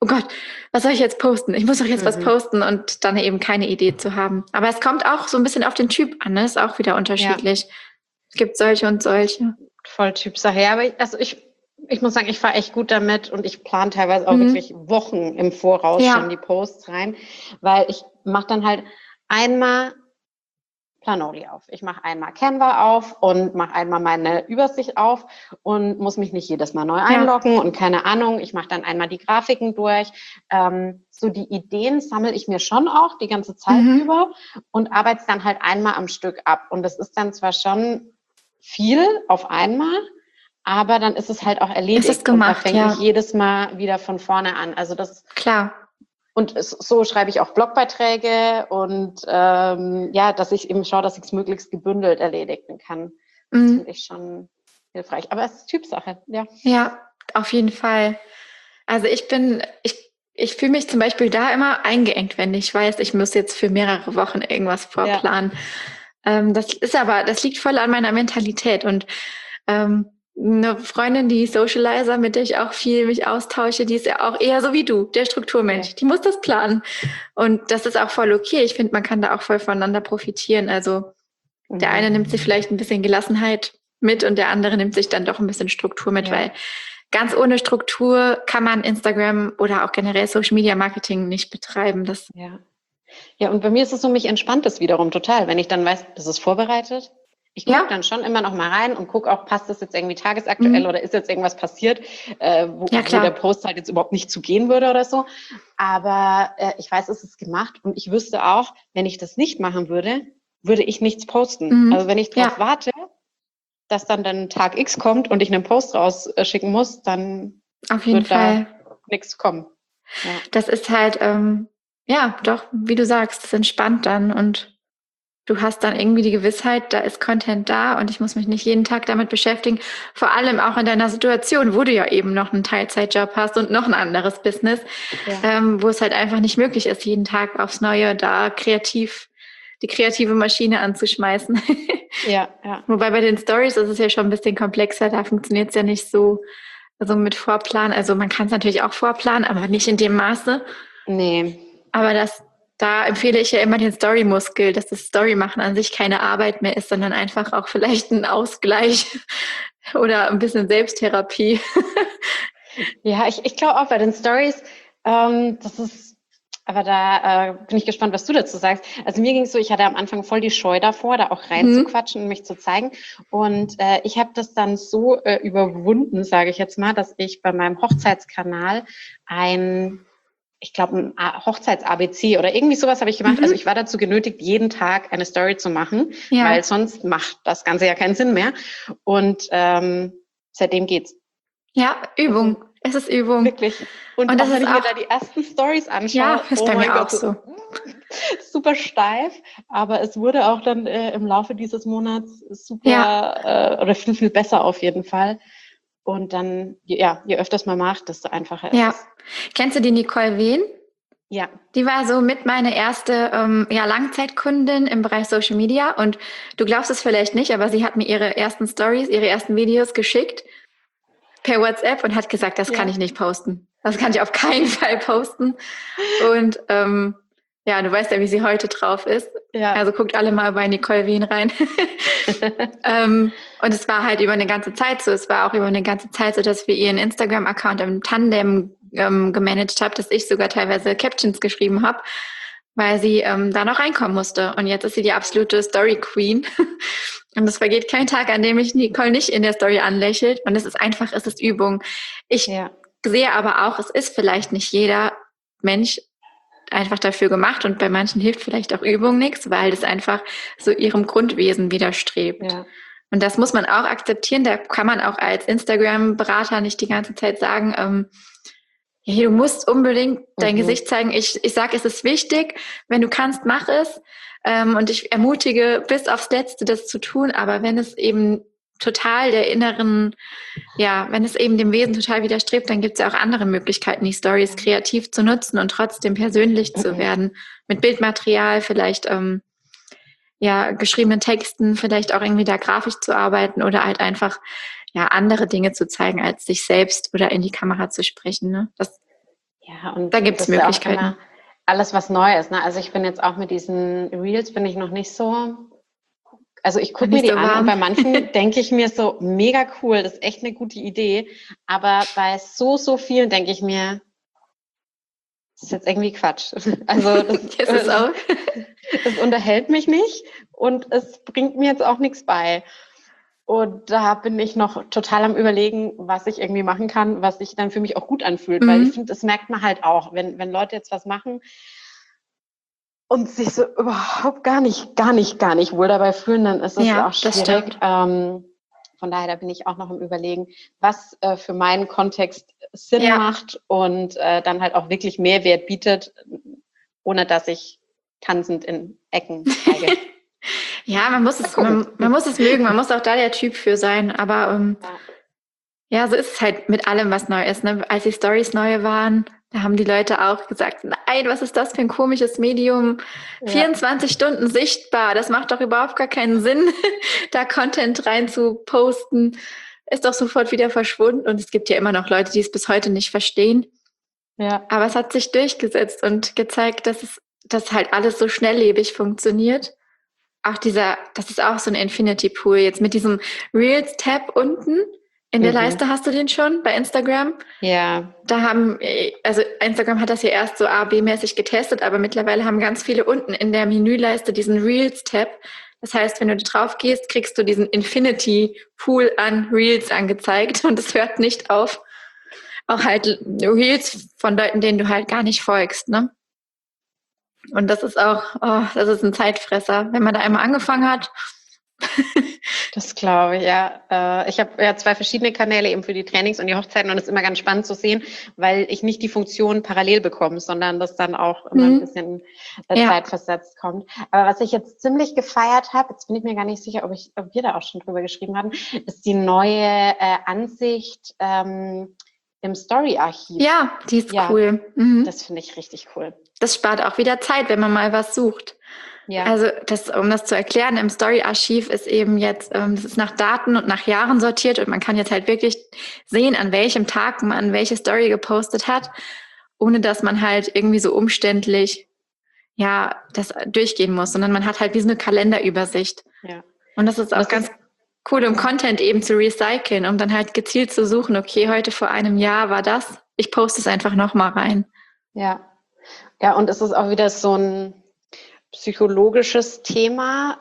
oh Gott, was soll ich jetzt posten? Ich muss doch jetzt was Mhm. posten und dann eben keine Idee zu haben. Aber es kommt auch so ein bisschen auf den Typ an, ne? Ist auch wieder Ja, unterschiedlich. Es gibt solche und solche. voll Typsache. Ja, aber ich muss sagen, ich fahre echt gut damit und ich plane teilweise auch Mhm. wirklich Wochen im Voraus schon die Ja. Posts rein, weil ich mache dann halt einmal Planoly auf. Ich mache einmal Canva auf und mache einmal meine Übersicht auf und muss mich nicht jedes Mal neu Ja. einloggen und keine Ahnung. Ich mache dann einmal die Grafiken durch. So die Ideen sammle ich mir schon auch die ganze Zeit Mhm. über und arbeite es dann halt einmal am Stück ab. Und das ist dann zwar schon viel auf einmal, aber dann ist es halt auch Es ist erledigt und da gemacht, fängt nicht ja. jedes Mal wieder von vorne an. Also das Klar. und so schreibe ich auch Blogbeiträge und ja, dass ich eben schaue, dass ich es möglichst gebündelt erledigen kann. Das Mhm. finde ich schon hilfreich. Aber es ist Typsache, ja. Ja, auf jeden Fall. Also ich fühle mich zum Beispiel da immer eingeengt, wenn ich weiß, ich muss jetzt für mehrere Wochen irgendwas Ja. vorplanen. Das liegt voll an meiner Mentalität. Und eine Freundin, die Socializer, mit der ich auch viel mich austausche, die ist ja auch eher so wie du, der Ja. Strukturmensch. Die muss das planen. Und das ist auch voll okay. Ich finde, man kann da auch voll voneinander profitieren. Also der eine nimmt sich vielleicht ein bisschen Gelassenheit mit und der andere nimmt sich dann doch ein bisschen Struktur mit, Ja. weil ganz ohne Struktur kann man Instagram oder auch generell Social Media Marketing nicht betreiben. Ja. Ja, und bei mir ist es so, mich entspannt es wiederum total, wenn ich dann weiß, das ist vorbereitet. Ich gucke Ja, dann schon immer noch mal rein und gucke auch, passt das jetzt irgendwie tagesaktuell oder mhm. ist jetzt irgendwas passiert, Ja wo der klar. Post halt jetzt überhaupt nicht zugehen würde oder so. Aber ich weiß, es ist gemacht und ich wüsste auch, wenn ich das nicht machen würde, würde ich nichts posten. Also wenn Mhm. ich darauf Ja, warte, dass dann Tag X kommt und ich einen Post rausschicken muss, dann auf jeden wird da Fall. nichts kommen. Ja. Das ist halt, ja, doch, wie du sagst, das entspannt dann und du hast dann irgendwie die Gewissheit, da ist Content da und ich muss mich nicht jeden Tag damit beschäftigen. Vor allem auch in deiner Situation, wo du ja eben noch einen Teilzeitjob hast und noch ein anderes Business, Ja. wo es halt einfach nicht möglich ist, jeden Tag aufs Neue da die kreative Maschine anzuschmeißen. Ja, ja. Wobei bei den Stories ist es ja schon ein bisschen komplexer, da funktioniert es ja nicht so, also mit Vorplan. Also man kann es natürlich auch vorplanen, aber nicht in dem Maße. Nee. Aber da empfehle ich ja immer den Story-Muskel, dass das Story-Machen an sich keine Arbeit mehr ist, sondern einfach auch vielleicht ein Ausgleich oder ein bisschen Selbsttherapie. Ja, ich glaube auch bei den Stories, das ist, aber da bin ich gespannt, was du dazu sagst. Also mir ging es so, ich hatte am Anfang voll die Scheu davor, da auch Mhm. reinzuquatschen und mich zu zeigen. Und ich habe das dann so überwunden, sage ich jetzt mal, dass ich bei meinem Hochzeitskanal ich glaube, ein Hochzeits-ABC oder irgendwie sowas habe ich gemacht. Also ich Mhm. war dazu genötigt, jeden Tag eine Story zu machen, weil Ja, sonst macht das Ganze ja keinen Sinn mehr. Und seitdem geht's. ja, Also Übung. Es ist Übung. wirklich. Und Und das auch wenn ist ich mir auch, da die ersten Stories ja, anschaue, ist oh bei mein mir Gott, auch so so. super steif. Aber es wurde auch dann im Laufe dieses Monats Ja, super oder viel, viel besser auf jeden Fall. Und dann, ja, je öfters man macht, desto einfacher ist ja. es. Kennst du die Nicole Wehn? Ja, Die war so mit meine erste ja, Langzeitkundin im Bereich Social Media und du glaubst es vielleicht nicht, aber sie hat mir ihre ersten Stories, ihre ersten Videos geschickt per WhatsApp und hat gesagt, das kann ja, ich nicht posten. Das kann ich auf keinen Fall posten. Und ja, du weißt ja, wie sie heute drauf ist. ja. Also guckt alle mal bei Nicole Wien rein. Und es war halt über eine ganze Zeit so. Es war auch über eine ganze Zeit so, dass wir ihren Instagram-Account im Tandem gemanagt haben, dass ich sogar teilweise Captions geschrieben habe, weil sie da noch reinkommen musste. Und jetzt ist sie die absolute Story Queen. Und es vergeht kein Tag, an dem ich Nicole nicht in der Story anlächelt. Und es ist einfach, es ist Übung. Ich Ja, sehe aber auch, es ist vielleicht nicht jeder Mensch einfach dafür gemacht und bei manchen hilft vielleicht auch Übung nichts, weil das einfach so ihrem Grundwesen widerstrebt. ja. Und das muss man auch akzeptieren. Da kann man auch als Instagram-Berater nicht die ganze Zeit sagen, hey, du musst unbedingt dein Mhm. Gesicht zeigen. Ich sage, es ist wichtig. Wenn du kannst, mach es. Und ich ermutige bis aufs Letzte, das zu tun. Aber wenn es eben total der inneren, ja, wenn es eben dem Wesen total widerstrebt, dann gibt es ja auch andere Möglichkeiten, die Stories kreativ zu nutzen und trotzdem persönlich zu werden. Mit Bildmaterial, vielleicht ja, geschriebenen Texten, vielleicht auch irgendwie da grafisch zu arbeiten oder halt einfach ja andere Dinge zu zeigen, als sich selbst oder in die Kamera zu sprechen. Ne? Das Ja, und Da gibt das es ist ja auch Möglichkeiten. immer alles, was neu ist. Ne? Also ich bin jetzt auch mit diesen Reels, bin ich noch nicht so. Also ich Noch gucke mir nicht die so an und warm. bei manchen denke ich mir so, mega cool, das ist echt eine gute Idee. Aber bei so vielen denke ich mir, das ist jetzt irgendwie Quatsch. Also Das ist auch. es unterhält mich nicht und es bringt mir jetzt auch nichts bei. Und da bin ich noch total am Überlegen, was ich irgendwie machen kann, was sich dann für mich auch gut anfühlt. Weil ich Mhm. finde, das merkt man halt auch, wenn Leute jetzt was machen und sich so überhaupt gar nicht wohl dabei fühlen, dann ist es Ja, auch das schwierig. stimmt. Von daher, da bin ich auch noch im Überlegen, was für meinen Kontext Sinn Ja. macht und dann halt auch wirklich Mehrwert bietet, ohne dass ich tanzend in Ecken zeige. Ja, man muss Mal es, gucken. man muss es mögen, man muss auch da der Typ für sein. Aber Ja. ja, so ist es halt mit allem, was neu ist. Ne? Als die Stories neu waren, da haben die Leute auch gesagt, nein, was ist das für ein komisches Medium? Ja. 24 Stunden sichtbar, das macht doch überhaupt gar keinen Sinn, da Content rein zu posten. Ist doch sofort wieder verschwunden. Und es gibt ja immer noch Leute, die es bis heute nicht verstehen. Ja. Aber es hat sich durchgesetzt und gezeigt, dass halt alles so schnelllebig funktioniert. Auch das ist auch so ein Infinity Pool. Jetzt mit diesem Reels-Tab unten in der Leiste, hast du den schon bei Instagram? Ja. Also Instagram hat das ja erst so A-B-mäßig getestet, aber mittlerweile haben ganz viele unten in der Menüleiste diesen Reels-Tab. Das heißt, wenn du drauf gehst, kriegst du diesen Infinity Pool an Reels angezeigt und es hört nicht auf. Auch halt Reels von Leuten, denen du halt gar nicht folgst, ne? Und das ist das ist ein Zeitfresser. Wenn man da einmal angefangen hat. Das glaube ich, ja. Ich habe ja 2 verschiedene Kanäle eben für die Trainings und die Hochzeiten und es ist immer ganz spannend zu sehen, weil ich nicht die Funktion parallel bekomme, sondern das dann auch immer ein bisschen Ja. zeitversetzt kommt. Aber was ich jetzt ziemlich gefeiert habe, jetzt bin ich mir gar nicht sicher, ob wir da auch schon drüber geschrieben haben, ist die neue Ansicht im Story-Archiv. Ja, die ist Ja, cool. das finde ich richtig cool. Das spart auch wieder Zeit, wenn man mal was sucht. Ja. Also um das zu erklären, im Story-Archiv ist eben jetzt, das ist nach Daten und nach Jahren sortiert und man kann jetzt halt wirklich sehen, an welchem Tag man welche Story gepostet hat, ohne dass man halt irgendwie so umständlich das durchgehen muss, sondern man hat halt wie so eine Kalenderübersicht. Ja. Und das ist auch ganz cool, um Content eben zu recyceln, um dann halt gezielt zu suchen, okay, heute vor einem Jahr war das, ich poste es einfach nochmal rein. Ja. Ja, und es ist auch wieder so ein psychologisches Thema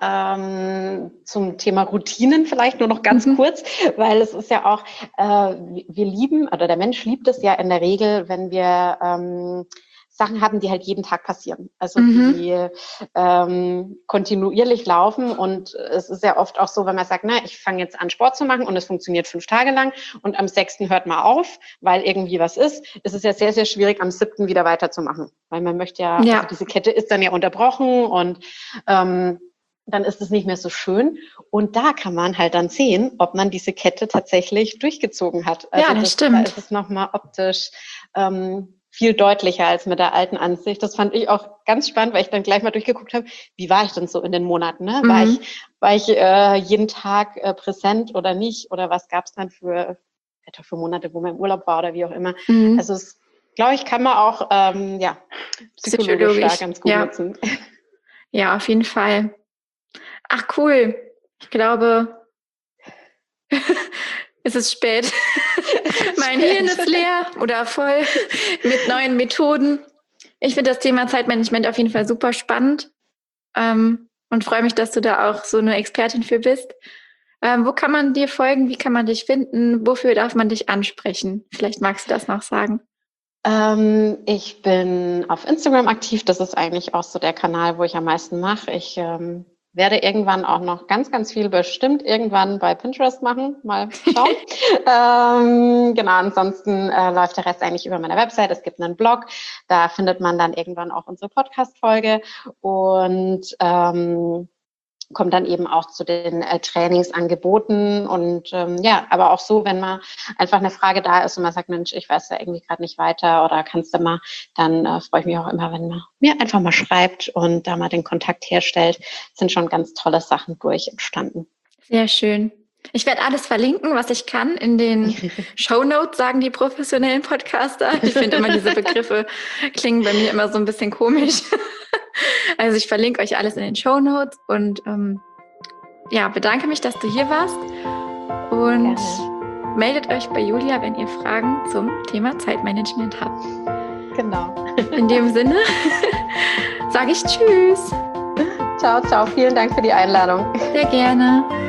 zum Thema Routinen vielleicht nur noch ganz kurz, weil es ist ja auch, wir lieben, oder der Mensch liebt es ja in der Regel, wenn wir Sachen haben, die halt jeden Tag passieren, also die kontinuierlich laufen und es ist ja oft auch so, wenn man sagt, na, ich fange jetzt an Sport zu machen und es funktioniert 5 Tage lang und am 6. hört man auf, weil irgendwie was ist es ja sehr, sehr schwierig, am 7. wieder weiterzumachen, weil man möchte also diese Kette ist dann ja unterbrochen und dann ist es nicht mehr so schön. Und da kann man halt dann sehen, ob man diese Kette tatsächlich durchgezogen hat. Also das stimmt. Da ist es nochmal optisch viel deutlicher als mit der alten Ansicht. Das fand ich auch ganz spannend, weil ich dann gleich mal durchgeguckt habe, wie war ich denn so in den Monaten? Ne? War ich jeden Tag präsent oder nicht? Oder was gab es dann für Monate, wo man im Urlaub war oder wie auch immer? Also es, glaube ich, kann man auch psychologisch da ganz gut nutzen. Ja, auf jeden Fall. Ach, cool. Ich glaube, es ist spät. Mein Hirn ist leer oder voll mit neuen Methoden. Ich finde das Thema Zeitmanagement auf jeden Fall super spannend und freue mich, dass du da auch so eine Expertin für bist. Wo kann man dir folgen? Wie kann man dich finden? Wofür darf man dich ansprechen? Vielleicht magst du das noch sagen. Ich bin auf Instagram aktiv. Das ist eigentlich auch so der Kanal, wo ich am meisten mache. Ich werde irgendwann auch noch ganz, ganz viel bestimmt irgendwann bei Pinterest machen. Mal schauen. Genau, ansonsten läuft der Rest eigentlich über meine Website. Es gibt einen Blog. Da findet man dann irgendwann auch unsere Podcast-Folge und kommt dann eben auch zu den Trainingsangeboten und aber auch so, wenn mal einfach eine Frage da ist und man sagt, Mensch, ich weiß ja irgendwie gerade nicht weiter oder kannst du mal, dann freue ich mich auch immer, wenn man mir einfach mal schreibt und da mal den Kontakt herstellt. Es sind schon ganz tolle Sachen durch entstanden. Sehr schön. Ich werde alles verlinken, was ich kann, in den Shownotes, sagen die professionellen Podcaster. Ich finde immer, diese Begriffe klingen bei mir immer so ein bisschen komisch. Also ich verlinke euch alles in den Shownotes und bedanke mich, dass du hier warst. Und meldet euch bei Julia, wenn ihr Fragen zum Thema Zeitmanagement habt. Genau. In dem Sinne sage ich Tschüss. Ciao, ciao. Vielen Dank für die Einladung. Sehr gerne.